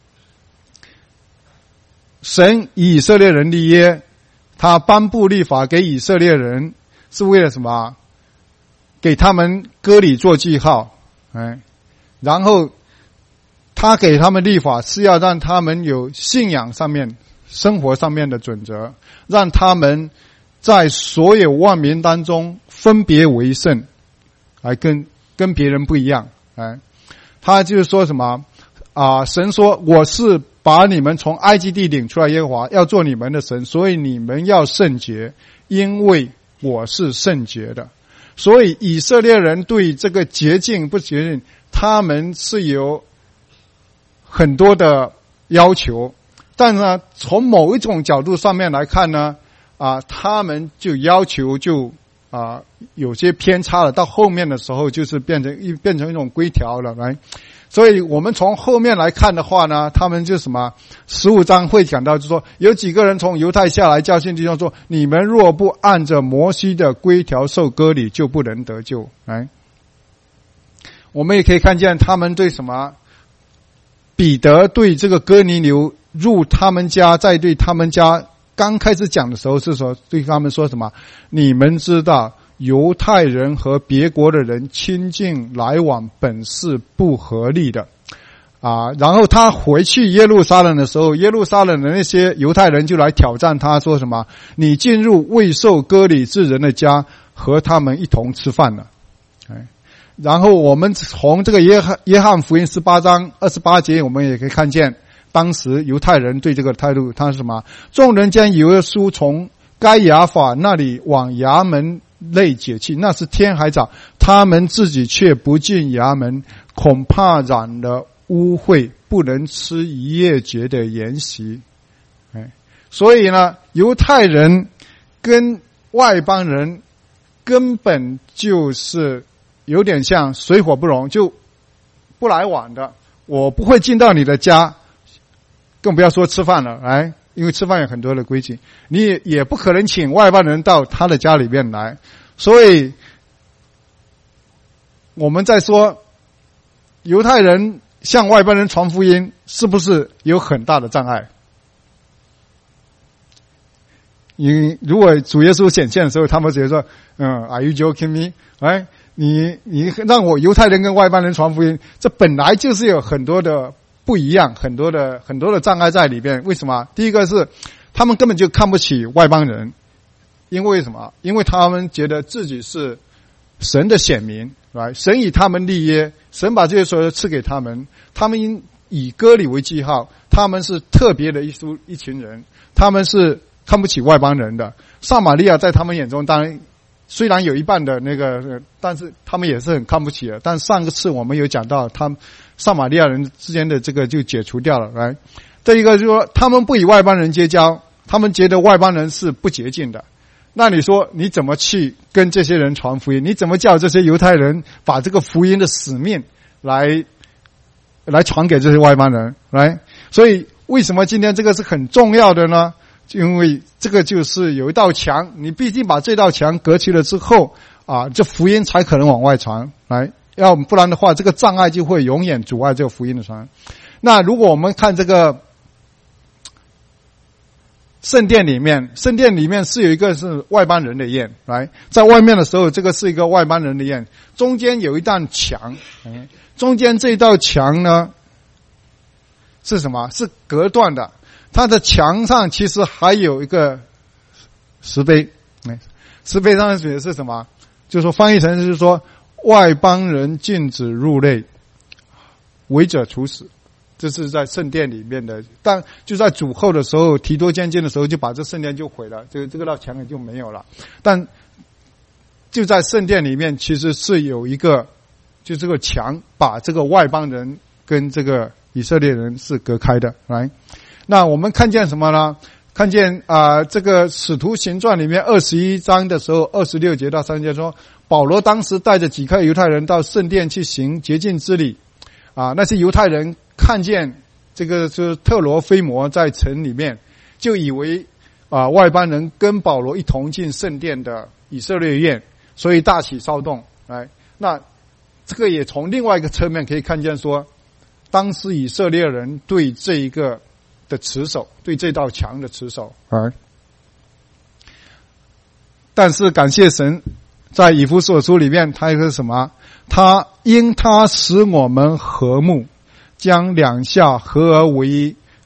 神以以色列人立约，他颁布律法给以色列人，是为了什么？给他们割礼做记号。哎，然后他给他们律法是要让他们有信仰上面生活上面的准则，让他们在所有万民当中分别为圣，来跟跟别人不一样。哎，他就是说什么啊？神说我是把你们从埃及地领出来，耶和华要做你们的神，所以你们要圣洁，因为我是圣洁的。所以以色列人对这个洁净不洁净，他们是有很多的要求，但是呢，从某一种角度上面来看呢，啊，他们就要求就啊有些偏差了。到后面的时候，就是变成一变成一种规条了，来。所以我们从后面来看的话呢，他们就什么十五章会讲到，就是说有几个人从犹太下来教训弟兄说，你们若不按着摩西的规条受割礼，就不能得救。来，我们也可以看见他们对什么彼得对这个哥尼流入他们家，在对他们家刚开始讲的时候是说对他们说什么，你们知道犹太人和别国的人亲近来往本是不合理的啊。然后他回去耶路撒冷的时候，耶路撒冷的那些犹太人就来挑战他，说什么你进入未受割礼之人的家，和他们一同吃饭了。哎，然后我们从这个约翰约翰福音十八章二十八节，我们也可以看见当时犹太人对这个态度，他是什么？众人将耶稣从该亚法那里往衙门内解去，那是天还早，他们自己却不进衙门，恐怕染了污秽，不能吃逾越节的筵席。哎，所以呢，犹太人跟外邦人根本就是有点像水火不容，就不来往的。我不会进到你的家，更不要说吃饭了，来。因为吃饭有很多的规矩，你也也不可能请外邦人到他的家里面来，所以我们在说犹太人向外邦人传福音是不是有很大的障碍？你如果主耶稣显现的时候，他们直接说，嗯 ，Are you joking me？ 哎，你你让我犹太人跟外邦人传福音，这本来就是有很多的不一样，很多的很多的障碍在里边。为什么？第一个是他们根本就看不起外邦人，因为什么？因为他们觉得自己是神的选民，来，神以他们立约，神把这些所有赐给他们，他们因以割礼为记号，他们是特别的一组一群人，他们是看不起外邦人的。撒玛利亚在他们眼中当然虽然有一半的那个，但是他们也是很看不起的。但上个次我们有讲到，他们撒玛利亚人之间的这个就解除掉了。来，这一个就是说，他们不与外邦人结交，他们觉得外邦人是不洁净的。那你说你怎么去跟这些人传福音？你怎么叫这些犹太人把这个福音的使命来来传给这些外邦人？来，所以为什么今天这个是很重要的呢？因为这个就是有一道墙，你毕竟把这道墙隔起了之后啊，这福音才可能往外传。来，要不然的话，这个障碍就会永远阻碍这个福音的传。那如果我们看这个圣殿里面，圣殿里面是有一个是外邦人的宴，来，在外面的时候，这个是一个外邦人的宴，中间有一道墙，中间这道墙呢是什么？是隔断的。它的墙上其实还有一个石碑，石碑上写的是什么？就是说翻译成就是说外邦人禁止入内，违者处死。这是在圣殿里面的，但就在主后的时候，提多监禁的时候，就把这圣殿就毁了，这个这个道墙也就没有了。但就在圣殿里面，其实是有一个，就这个墙把这个外邦人跟这个以色列人是隔开的，来。那我们看见什么呢？看见啊、呃，这个使徒行传里面二十一章的时候，二十六节到三十节说，保罗当时带着几个犹太人到圣殿去行洁净之礼，啊，那些犹太人看见这个就是特罗菲摩在城里面，就以为啊外邦人跟保罗一同进圣殿的以色列院，所以大起骚动。来，那这个也从另外一个侧面可以看见说，当时以色列人对这一个的持守，对这道墙的持守。啊，但是感谢神，在以弗所书里面，他是什么？他因他使我们和睦，将两下合而为一，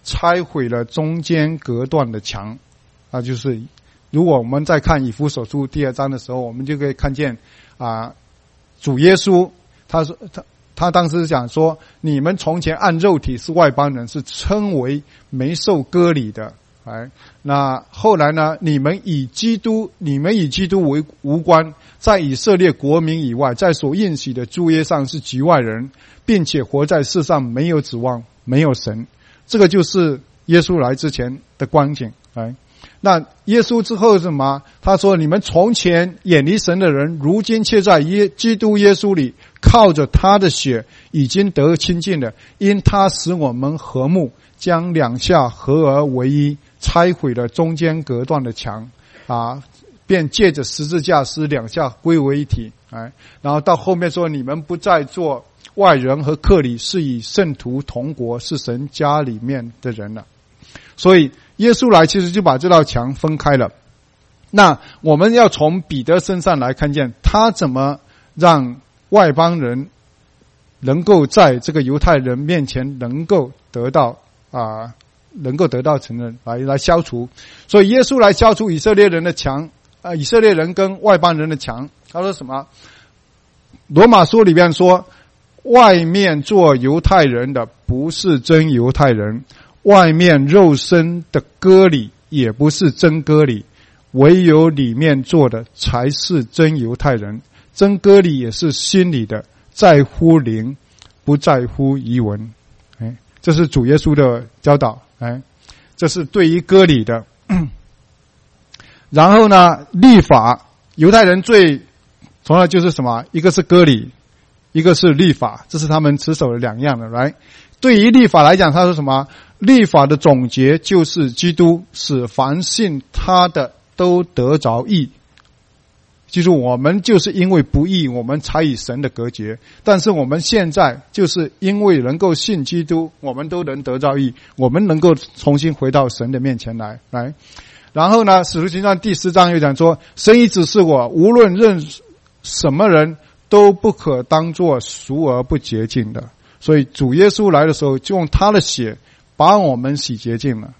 拆毁了中间隔断的墙。啊，就是如果我们在看以弗所书第二章的时候，我们就可以看见啊，主耶稣他说他他当时讲说，你们从前按肉体是外邦人，是称为没受割礼的。哎，那后来呢？你们以基督，你们以基督为无关，在以色列国民以外，在所应许的诸约上是局外人，并且活在世上没有指望，没有神。这个就是耶稣来之前的光景。哎，那耶稣之后是什么？他说：“你们从前远离神的人，如今却在耶基督耶稣里，靠着他的血已经得亲近了，因他使我们和睦，将两下合而为一。”拆毁了中间隔断的墙，啊，便借着十字架使两下归为一体。哎，然后到后面说，你们不再做外人和客里，是与圣徒同国，是神家里面的人了。所以耶稣来其实就把这道墙分开了。那我们要从彼得身上来看见，他怎么让外邦人能够在这个犹太人面前能够得到啊。能够得到承认，来来消除。所以耶稣来消除以色列人的墙，啊，以色列人跟外邦人的墙。他说什么？罗马书里面说，外面做犹太人的不是真犹太人，外面肉身的割礼也不是真割礼，唯有里面做的才是真犹太人。真割礼也是心里的，在乎灵，不在乎仪文。哎，这是主耶稣的教导。哎，这是对于割礼的。然后呢，律法，犹太人最从来就是什么？一个是割礼，一个是律法，这是他们持守的两样的。来，对于律法来讲，他说什么？律法的总结就是基督，使凡信他的都得着义。就是我们就是因为不义，我们才与神的隔绝。但是我们现在就是因为能够信基督，我们都能得到义，我们能够重新回到神的面前来。来，然后呢，使徒行传第十章又讲说，神已指示我，无论认什么人都不可当作俗而不洁净的。所以主耶稣来的时候，就用他的血把我们洗洁净了。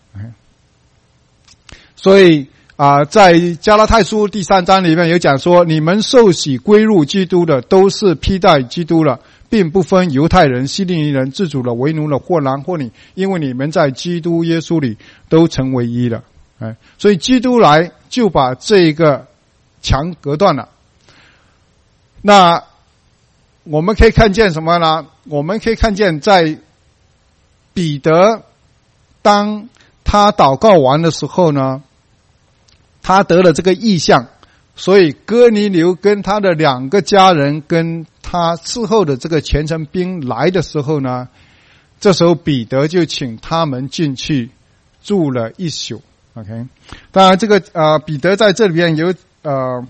所以啊，在加拉太书第三章里面有讲说，你们受洗归入基督的，都是披戴基督了，并不分犹太人、希利尼人、自主的、为奴的，或男或女，因为你们在基督耶稣里都成为一了。哎，所以基督来就把这个墙隔断了。那我们可以看见什么呢？我们可以看见在彼得当他祷告完的时候呢，他得了这个异象，所以哥尼流跟他的两个家人跟他伺候的这个虔诚兵来的时候呢，这时候彼得就请他们进去住了一宿。OK， 当然这个呃彼得在这里边有呃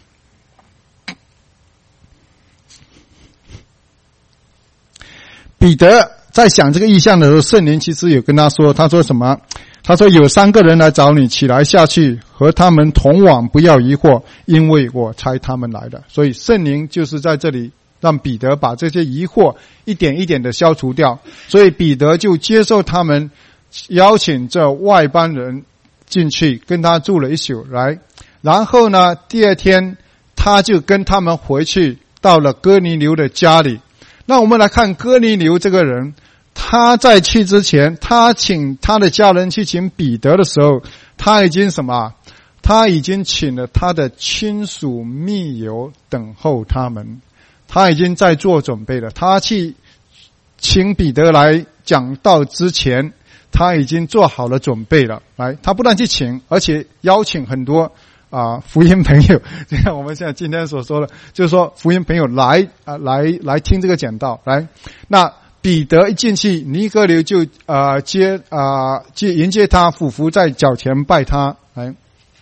彼得在想这个异象的时候，圣灵其实有跟他说，他说什么？他说有三个人来找你，起来下去和他们同往，不要疑惑，因为我差他们来的。所以圣灵就是在这里让彼得把这些疑惑一点一点的消除掉。所以彼得就接受他们邀请这外邦人进去跟他住了一宿来，然后呢第二天他就跟他们回去到了哥尼流的家里。那我们来看哥尼流这个人，他在去之前，他请他的家人去请彼得的时候，他已经什么？他已经请了他的亲属密友等候他们，他已经在做准备了。他去请彼得来讲道之前，他已经做好了准备了。来，他不但去请，而且邀请很多啊、呃，福音朋友，就像我们现在今天所说的，就是说福音朋友来啊、呃，来来听这个讲道。来，那彼得一进去，尼哥流就啊、呃、接啊、呃、接迎接他，俯伏在脚前拜他。来，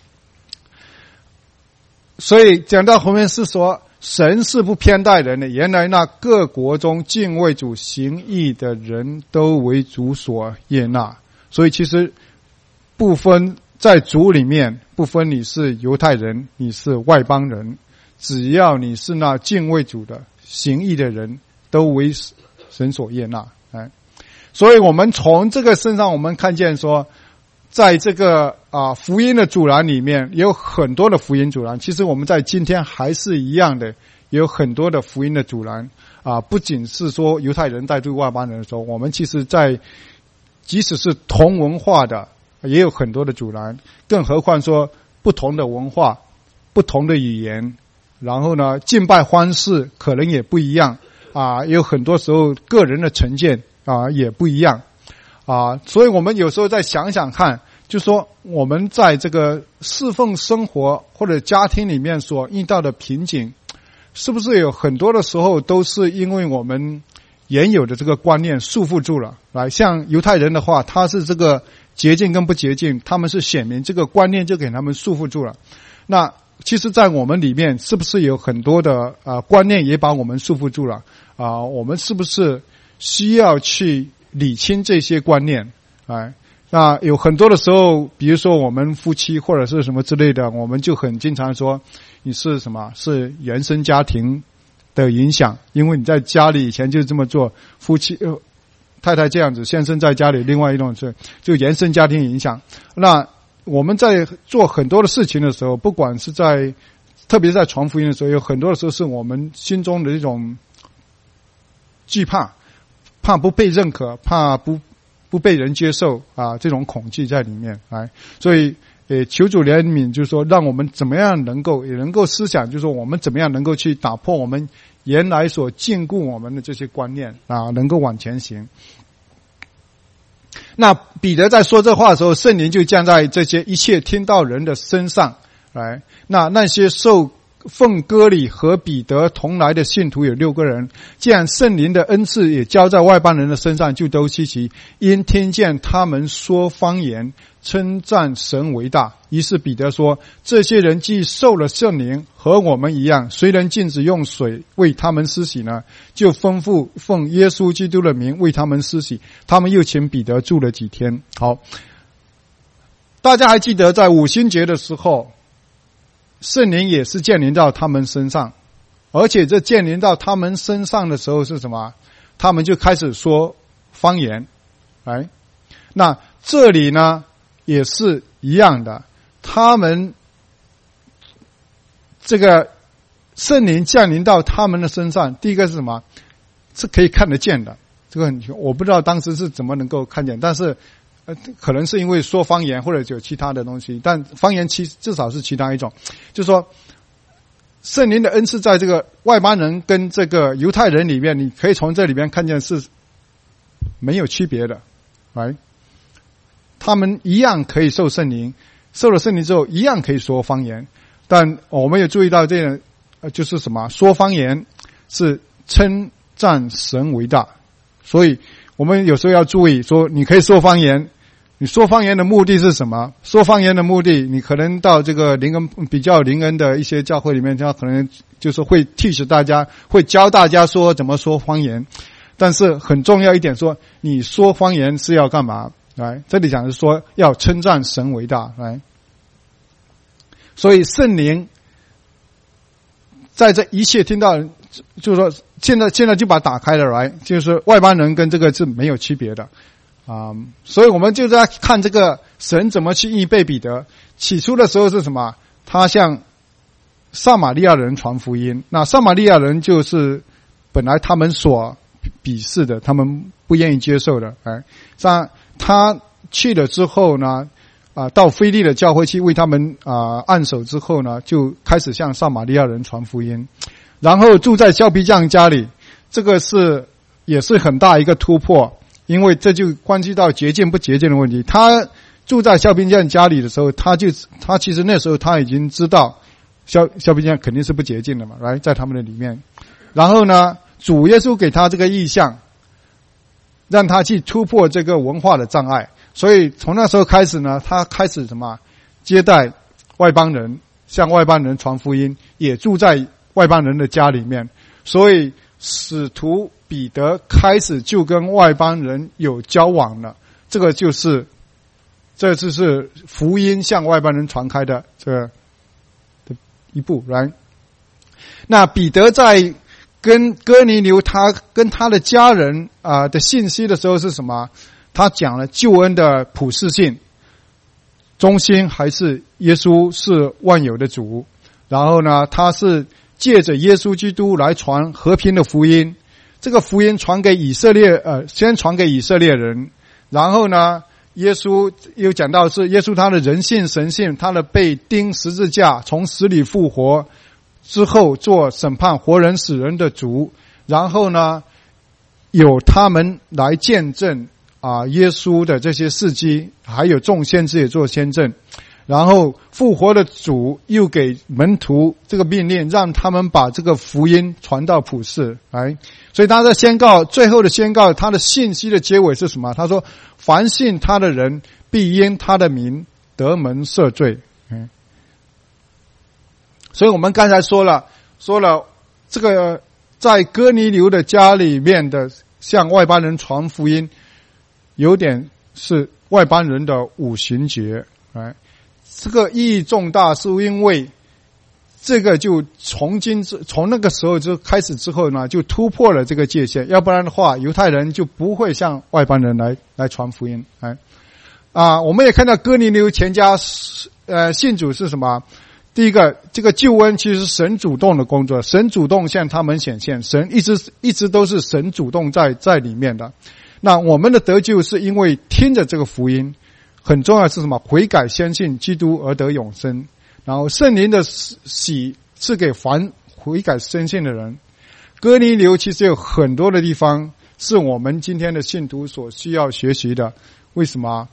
所以讲到后面是说，神是不偏待人的。原来那各国中敬畏主行义的人都为主所悦纳。所以其实不分在主里面，不分你是犹太人，你是外邦人，只要你是那敬畏主的行义的人，都为神所悦纳。哎， 所以我们从这个身上我们看见说，在这个啊福音的阻拦里面也有很多的福音阻拦，其实我们在今天还是一样的，也有很多的福音的阻拦啊，不仅是说犹太人带对外邦人的时候，我们其实在即使是同文化的也有很多的阻拦，更何况说不同的文化、不同的语言，然后呢敬拜方式可能也不一样啊，有很多时候个人的成见啊也不一样啊，所以我们有时候再想想看，就说我们在这个侍奉生活或者家庭里面所遇到的瓶颈，是不是有很多的时候都是因为我们原有的这个观念束缚住了？来，像犹太人的话，他是这个洁净跟不洁净，他们是显明这个观念就给他们束缚住了。那其实在我们里面是不是有很多的呃观念也把我们束缚住了啊、呃？我们是不是需要去理清这些观念？哎，那有很多的时候，比如说我们夫妻或者是什么之类的，我们就很经常说你是什么？是原生家庭的影响，因为你在家里以前就这么做，夫妻呃太太这样子，先生在家里另外一种是就原生家庭影响。那我们在做很多的事情的时候，不管是在特别是在传福音的时候，有很多的时候是我们心中的一种惧怕，怕不被认可，怕不不被人接受啊，这种恐惧在里面来，所以呃，求主怜悯，就是说让我们怎么样能够也能够思想，就是说我们怎么样能够去打破我们原来所禁锢我们的这些观念啊，能够往前行。那彼得在说这话的时候，圣灵就降在这些一切听到人的身上来。那那些受奉割礼和彼得同来的信徒有六个人，既然圣灵的恩赐也交在外邦人的身上，就都稀奇，因听见他们说方言，称赞神为大。于是彼得说，这些人既受了圣灵，和我们一样，谁能禁止用水为他们施洗呢？就吩咐奉耶稣基督的名为他们施洗。他们又请彼得住了几天。好，大家还记得在五旬节的时候，圣灵也是降临到他们身上，而且这降临到他们身上的时候是什么？他们就开始说方言。来，那这里呢也是一样的，他们这个圣灵降临到他们的身上，第一个是什么？是可以看得见的。这个我不知道当时是怎么能够看见，但是呃，可能是因为说方言或者有其他的东西，但方言其至少是其他一种，就是说圣灵的恩赐在这个外邦人跟这个犹太人里面，你可以从这里边看见是没有区别的，来，他们一样可以受圣灵，受了圣灵之后一样可以说方言，但我们也注意到这个呃，就是什么？说方言是称赞神为大，所以我们有时候要注意说，你可以说方言，你说方言的目的是什么？说方言的目的，你可能到这个灵恩比较灵恩的一些教会里面，他可能就是会 teach 大家，会教大家说怎么说方言。但是很重要一点说，你说方言是要干嘛？来，这里讲是说要称赞神为大。来，所以圣灵在这一切听到，就是说现在现在就把它打开了来，就是外邦人跟这个是没有区别的啊、嗯，所以我们就在看这个神怎么去预备彼得。起初的时候是什么？他向撒玛利亚人传福音，那撒玛利亚人就是本来他们所鄙视的，他们不愿意接受的。哎，像他去了之后呢，啊，到腓利的教会去为他们啊按手之后呢，就开始向撒玛利亚人传福音，然后住在削皮匠家里，这个是也是很大一个突破，因为这就关系到洁净不洁净的问题。他住在削皮匠家里的时候，他就他其实那时候他已经知道削削皮匠肯定是不洁净的嘛，来在他们的里面。然后呢，主耶稣给他这个意象，让他去突破这个文化的障碍。所以从那时候开始呢，他开始什么接待外邦人，向外邦人传福音，也住在外邦人的家里面。所以使徒彼得开始就跟外邦人有交往了，这个就是这就是福音向外邦人传开的这个的一步来。那彼得在跟哥尼流他跟他的家人啊、呃、的信息的时候是什么？他讲了救恩的普世性，中心还是耶稣是万有的主。然后呢，他是借着耶稣基督来传和平的福音。这个福音传给以色列，呃，先传给以色列人。然后呢，耶稣又讲到是耶稣他的人性、神性，他的被钉十字架，从死里复活之后做审判活人死人的主。然后呢，有他们来见证啊，耶稣的这些事迹，还有众先知也做见证。然后复活的主又给门徒这个命令，让他们把这个福音传到普世来。所以他在宣告，最后的宣告，他的信息的结尾是什么？他说：凡信他的人，必因他的名得蒙赦罪。嗯，所以我们刚才说了，说了这个在哥尼流的家里面的向外邦人传福音，有点是外邦人的五旬节。哎，这个意义重大，是因为这个就从今从那个时候就开始之后呢，就突破了这个界限。要不然的话，犹太人就不会向外邦人来来传福音。哎，啊，我们也看到哥尼流全家呃信主是什么？第一个，这个救恩其实是神主动的工作，神主动向他们显现，神一直一直都是神主动在在里面的。那我们的得救是因为听着这个福音，很重要是什么？悔改相信基督而得永生。然后圣灵的喜赐给凡悔改相信的人。哥尼流其实有很多的地方是我们今天的信徒所需要学习的。为什么？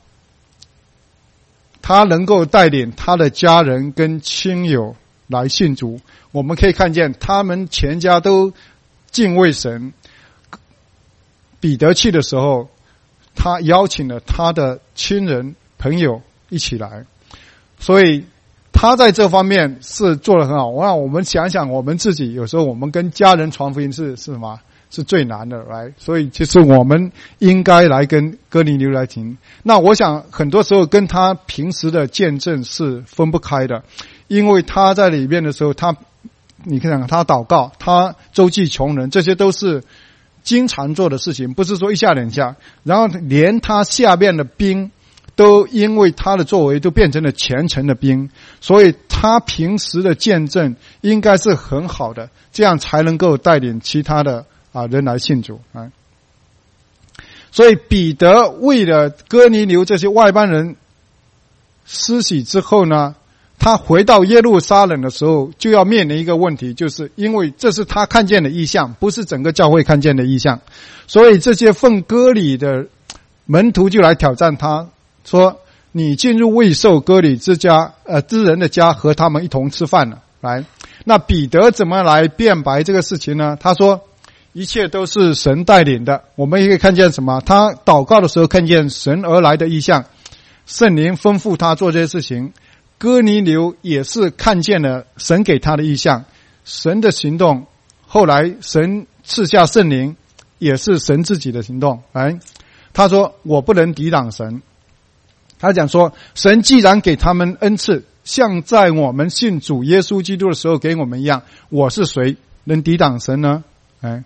他能够带领他的家人跟亲友来信主，我们可以看见他们全家都敬畏神。彼得去的时候，他邀请了他的亲人朋友一起来，所以他在这方面是做得很好。那我们想想我们自己，有时候我们跟家人传福音是是什么？是最难的，来，所以其实我们应该来跟哥尼流来听。那我想很多时候跟他平时的见证是分不开的，因为他在里面的时候，他你看他祷告，他周济穷人，这些都是经常做的事情，不是说一下两下。然后连他下面的兵都因为他的作为都变成了虔诚的兵，所以他平时的见证应该是很好的，这样才能够带领其他的啊人来信主啊。所以彼得为了哥尼流这些外邦人施洗之后呢，他回到耶路撒冷的时候就要面临一个问题，就是因为这是他看见的异象，不是整个教会看见的异象，所以这些奉割礼的门徒就来挑战他，说你进入未受割礼之家呃之人的家，和他们一同吃饭了。来，那彼得怎么来辩白这个事情呢？他说一切都是神带领的。我们也可以看见什么？他祷告的时候看见神而来的异象，圣灵吩咐他做这些事情。哥尼流也是看见了神给他的异象，神的行动，后来神赐下圣灵，也是神自己的行动。来，他说我不能抵挡神。他讲说，神既然给他们恩赐，像在我们信主耶稣基督的时候给我们一样，我是谁能抵挡神呢？哎，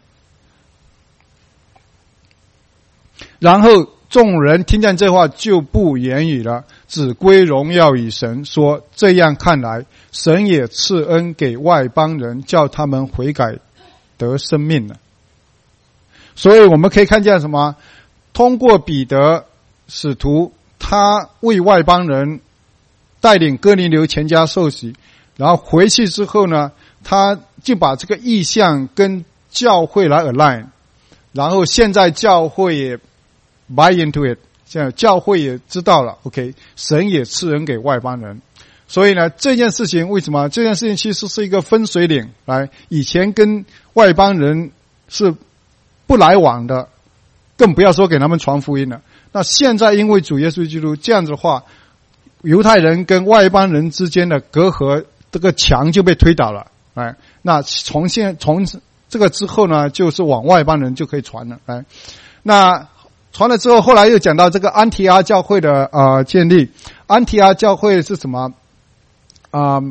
然后众人听见这话就不言语了，只归荣耀与神，说这样看来，神也赐恩给外邦人，叫他们悔改得生命了。所以我们可以看见什么？通过彼得使徒，他为外邦人带领哥尼流全家受洗，然后回去之后呢，他就把这个意象跟教会来 align， 然后现在教会也 buy into it， 现在教会也知道了 OK， 神也赐恩给外邦人。所以呢，这件事情为什么？这件事情其实是一个分水岭。来，以前跟外邦人是不来往的，更不要说给他们传福音了。那现在因为主耶稣基督这样子的话，犹太人跟外邦人之间的隔阂，这个墙就被推倒了。哎，那从现从这个之后呢，就是往外邦人就可以传了。哎，那传了之后，后来又讲到这个安提阿教会的呃建立。安提阿教会是什么？啊、呃，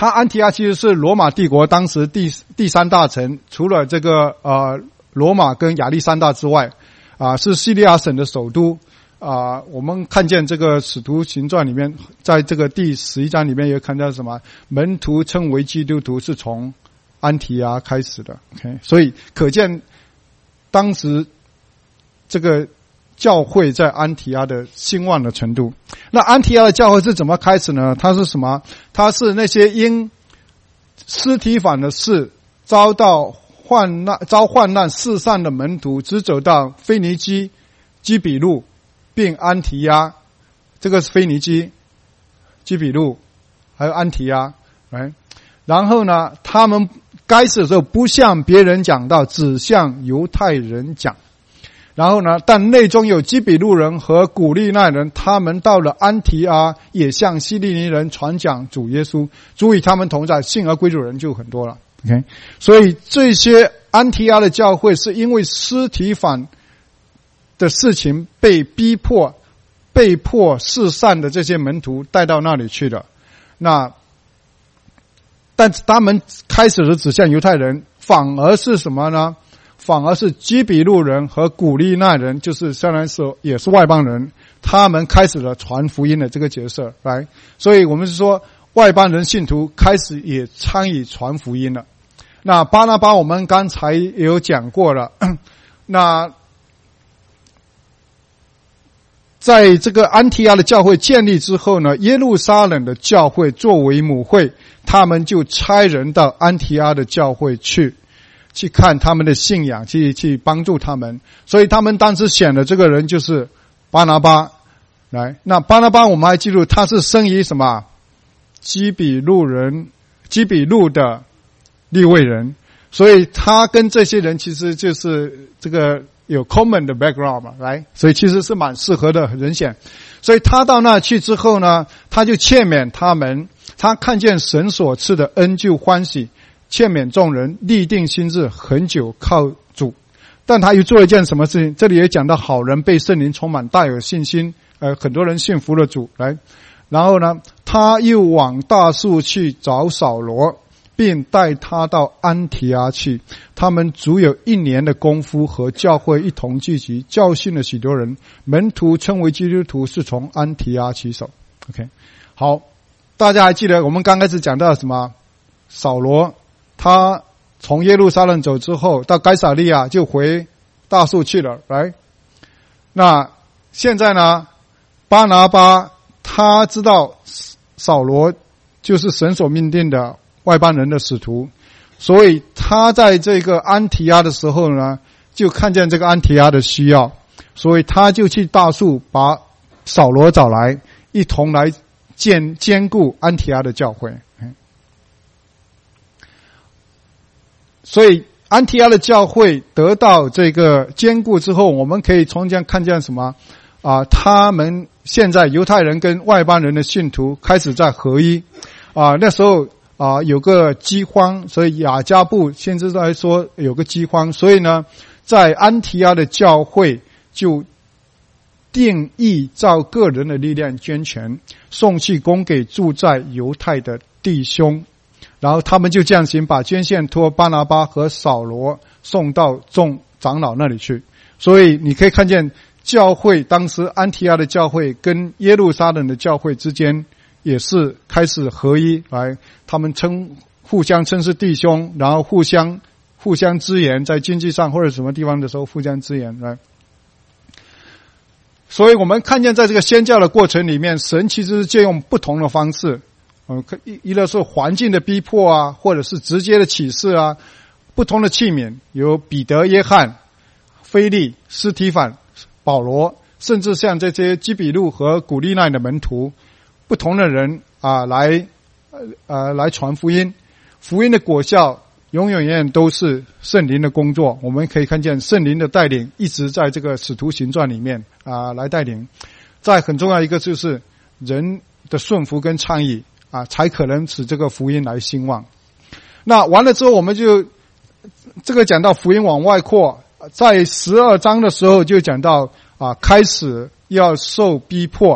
它安提阿其实是罗马帝国当时第第三大城，除了这个呃罗马跟亚历山大之外，啊、呃、是叙利亚省的首都。啊、呃，我们看见这个使徒行传里面，在这个第十一章里面也看到什么？门徒称为基督徒是从安提阿开始的。OK， 所以可见当时这个教会在安提阿的兴旺的程度。那安提阿的教会是怎么开始呢？它是什么？它是那些因司提反的事遭到患难、遭患难四散的门徒，只走到腓尼基、基比路并安提阿。这个是腓尼基、基比路还有安提阿。来，然后呢，他们开始的时候不向别人讲道，只向犹太人讲。然后呢，但内中有基比路人和古利奈人，他们到了安提阿，也向希利尼人传讲主耶稣，主与他们同在，信而归主人就很多了。OK， 所以这些安提阿的教会是因为司提反的事情被逼迫、被迫四散的这些门徒带到那里去的。那但他们开始的指向犹太人，反而是什么呢？反而是基比路人和古利奈人，就是虽然是也是外邦人，他们开始了传福音的这个角色来。所以我们是说外邦人信徒开始也参与传福音了。那巴拿巴我们刚才也有讲过了，那在这个安提阿的教会建立之后呢，耶路撒冷的教会作为母会，他们就差人到安提阿的教会去去看他们的信仰，去去帮助他们。所以他们当时选的这个人就是巴拿巴来。那巴拿巴我们还记住他是生于什么？基比路人，基比路的利未人，所以他跟这些人其实就是这个有 common 的 background 嘛，来，所以其实是蛮适合的人选。所以他到那去之后呢，他就劝勉他们，他看见神所赐的恩就欢喜，劝勉众人立定心志，很久靠主。但他又做一件什么事情？这里也讲到好人被圣灵充满，大有信心，呃，很多人信服了主。来，然后呢，他又往大树去找扫罗，并带他到安提阿去。他们足有一年的功夫，和教会一同聚集，教训了许多人。门徒称为基督徒是从安提阿起手。OK， 好，大家还记得我们刚开始讲到什么？扫罗他从耶路撒冷走之后，到该撒利亚就回大树去了，来。那现在呢，巴拿巴他知道扫罗就是神所命定的外邦人的使徒，所以他在这个安提阿的时候呢，就看见这个安提阿的需要，所以他就去大树把扫罗找来，一同来兼兼顾安提阿的教会。所以安提阿的教会得到这个兼顾之后，我们可以从这样看见什么啊？他们现在犹太人跟外邦人的信徒开始在合一啊。那时候啊有个饥荒，所以雅加布先知在说有个饥荒，所以呢，在安提阿的教会就定义照个人的力量捐钱，送去供给住在犹太的弟兄。然后他们就这样行，把捐献托巴拿巴和扫罗送到众长老那里去。所以你可以看见教会当时安提阿的教会跟耶路撒冷的教会之间也是开始合一，来他们称互相称是弟兄，然后互相互相支援，在经济上或者什么地方的时候互相支援，来。所以我们看见在这个宣教的过程里面，神其实是借用不同的方式。嗯，一个是环境的逼迫啊，或者是直接的启示啊，不同的器皿，有彼得、约翰、腓利、司提反、保罗，甚至像这些基比路和古利奈的门徒，不同的人啊，来呃来传福音。福音的果效永永远远都是圣灵的工作。我们可以看见圣灵的带领一直在这个使徒行传里面啊来带领。再很重要一个就是人的顺服跟参与。啊，才可能使这个福音来兴旺。那完了之后，我们就这个讲到福音往外扩，在十二章的时候就讲到啊，开始要受逼迫。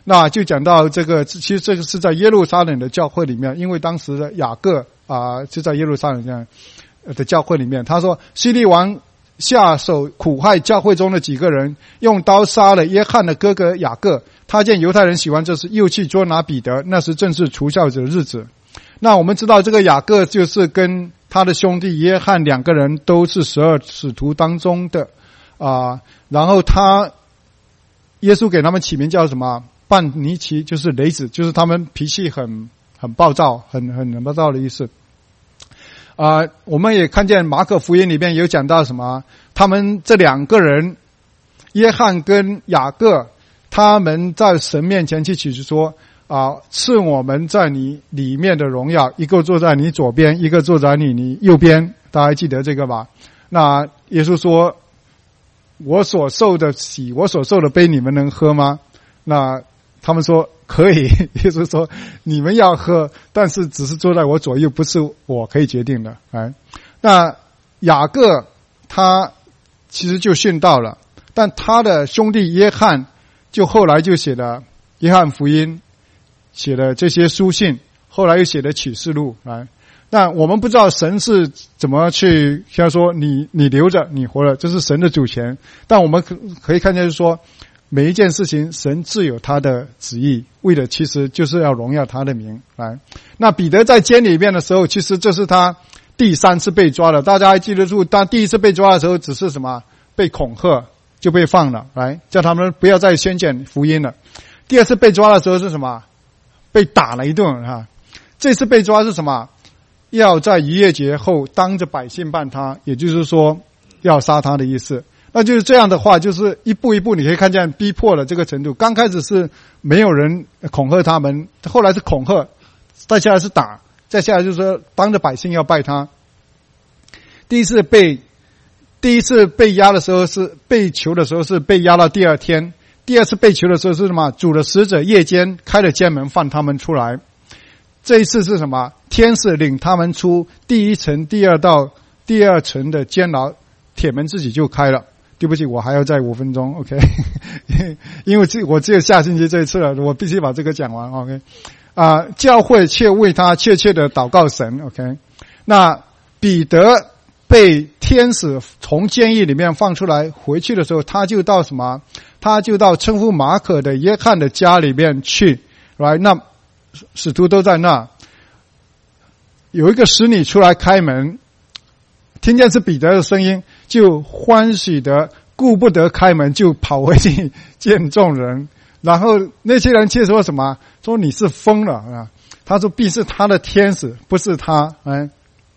那就讲到这个，其实这个是在耶路撒冷的教会里面，因为当时的雅各啊、呃、就在耶路撒冷这样的教会里面，他说希律王下手苦害教会中的几个人，用刀杀了约翰的哥哥雅各。他见犹太人喜欢这事，又去捉拿彼得，那时正是除酵子的日子。那我们知道这个雅各就是跟他的兄弟约翰两个人都是十二使徒当中的啊、呃，然后他耶稣给他们起名叫什么？半尼奇，就是雷子，就是他们脾气很很暴躁，很很很暴躁的意思。啊、呃，我们也看见马可福音里面有讲到什么？他们这两个人，约翰跟雅各，他们在神面前去祈求说啊，赐我们在你里面的荣耀，一个坐在你左边，一个坐在你你右边。大家还记得这个吧？那耶稣说：“我所受的喜，我所受的杯，你们能喝吗？”那他们说可以。耶稣说：“你们要喝，但是只是坐在我左右，不是我可以决定的。”哎，那雅各他其实就信道了，但他的兄弟约翰就后来就写了约翰福音，写了这些书信，后来又写了启示录。来，那我们不知道神是怎么去像说你你留着你活了，这是神的主权，但我们可可以看见就是说每一件事情神自有他的旨意，为的其实就是要荣耀他的名。来，那彼得在监里面的时候，其实这是他第三次被抓了。大家还记得住他第一次被抓的时候只是什么？被恐吓就被放了，来叫他们不要再宣讲福音了。第二次被抓的时候是什么？被打了一顿啊。这次被抓是什么？要在逾越节后当着百姓办他，也就是说要杀他的意思。那就是这样的话，就是一步一步你可以看见逼迫的这个程度。刚开始是没有人恐吓他们，后来是恐吓，再下来是打，再下来就是说当着百姓要拜他。第一次被第一次被押的时候是被囚的时候是被押到第二天，第二次被囚的时候是什么？主的使者夜间开了监门放他们出来。这一次是什么？天使领他们出第一层、第二道、第二层的监牢，铁门自己就开了。对不起，我还要再五分钟 ，OK？ 因为我只有下星期这一次了，我必须把这个讲完 ，OK？ 啊、呃，教会却为他切切的祷告神 ，OK？ 那彼得被天使从监狱里面放出来，回去的时候，他就到什么？他就到称呼马可的约翰的家里面去，来，那使徒都在那。有一个使女出来开门，听见是彼得的声音，就欢喜的顾不得开门，就跑回去见众人。然后那些人却说什么？说你是疯了啊！他说必是他的天使，不是他。哎，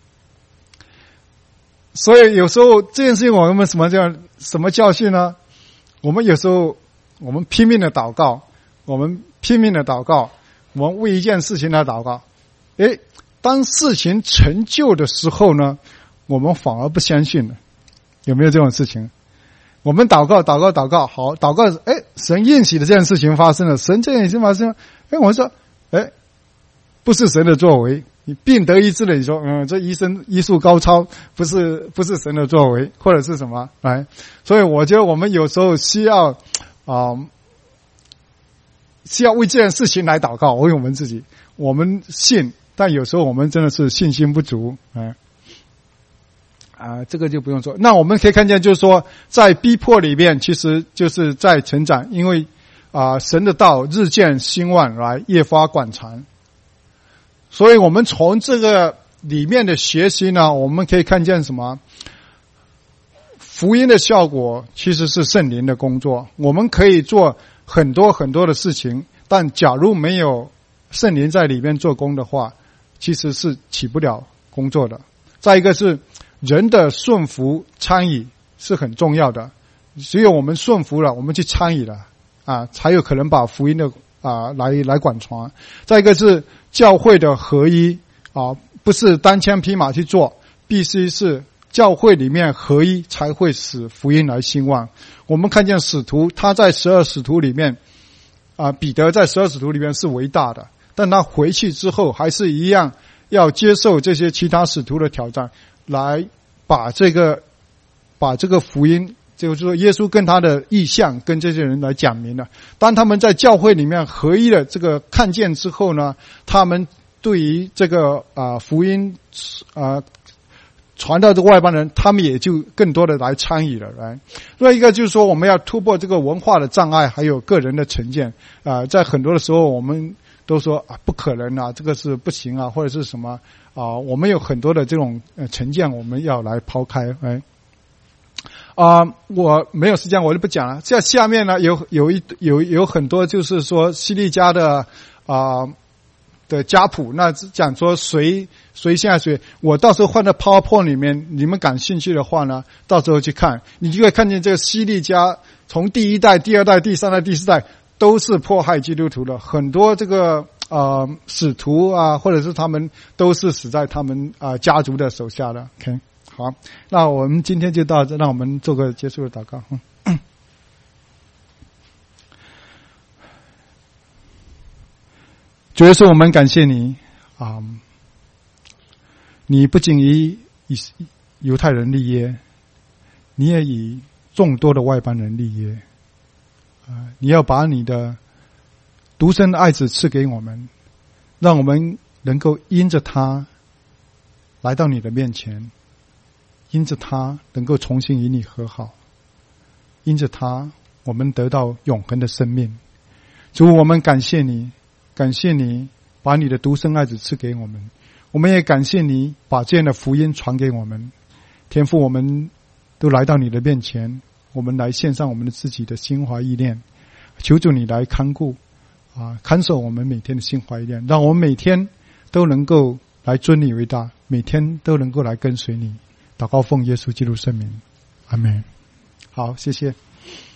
所以有时候这件事情我们什么叫什么教训呢？我们有时候我们拼命的祷告，我们拼命的祷告，我们为一件事情来祷告。诶，当事情成就的时候呢，我们反而不相信了。有没有这种事情？我们祷告祷告祷告，好，祷告，诶，神应许的这件事情发生了，神这件事情发生了，诶，我们说，诶，不是神的作为。你病得医治了，你说嗯，这医生医术高超，不是不是神的作为，或者是什么？来，所以我觉得我们有时候需要啊、呃，需要为这件事情来祷告，为我们自己。我们信，但有时候我们真的是信心不足，哎，啊，这个就不用说。那我们可以看见，就是说，在逼迫里面，其实就是在成长，因为啊、呃，神的道日渐兴旺，来越发广传。所以我们从这个里面的学习呢，我们可以看见什么？福音的效果其实是圣灵的工作。我们可以做很多很多的事情，但假如没有圣灵在里面做工的话，其实是起不了工作的。再一个是人的顺服参与是很重要的，只有我们顺服了，我们去参与了啊，才有可能把福音的啊来来广传。再一个是教会的合一啊，不是单枪匹马去做，必须是教会里面合一，才会使福音来兴旺。我们看见使徒，他在十二使徒里面啊，彼得在十二使徒里面是伟大的，但他回去之后还是一样要接受这些其他使徒的挑战，来把这个把这个福音就是说耶稣跟他的意象跟这些人来讲明了。当他们在教会里面合一的这个看见之后呢，他们对于这个啊、呃、福音啊、呃、传到这个外邦人，他们也就更多的来参与了。来，另外一个就是说，我们要突破这个文化的障碍，还有个人的成见啊、呃。在很多的时候，我们都说啊不可能啊，这个是不行啊，或者是什么啊、呃，我们有很多的这种呃成见，我们要来抛开。哎。啊、呃，我没有时间，我就不讲了。这下面呢，有有一有有很多就是说西利家的啊、呃、的家谱，那讲说谁谁现在谁，我到时候放在 PowerPoint 里面，你们感兴趣的话呢，到时候去看，你就会看见这个西利家从第一代、第二代、第三代、第四代都是迫害基督徒的，很多这个呃使徒啊，或者是他们都是死在他们啊、呃、家族的手下的。OK。好，那我们今天就到这，让我们做个结束的祷告。嗯，主耶稣，我们感谢你啊、嗯！你不仅以以犹太人立约，你也以众多的外邦人立约啊！你要把你的独生的爱子赐给我们，让我们能够因着他来到你的面前。因着他能够重新与你和好，因着他我们得到永恒的生命。主，我们感谢你，感谢你把你的独生爱子赐给我们，我们也感谢你把这样的福音传给我们。天父，我们都来到你的面前，我们来献上我们的自己的心怀意念，求主你来看顾啊，看守我们每天的心怀意念，让我们每天都能够来尊你为大，每天都能够来跟随你。祷告奉耶稣基督圣名，阿们。好，谢谢。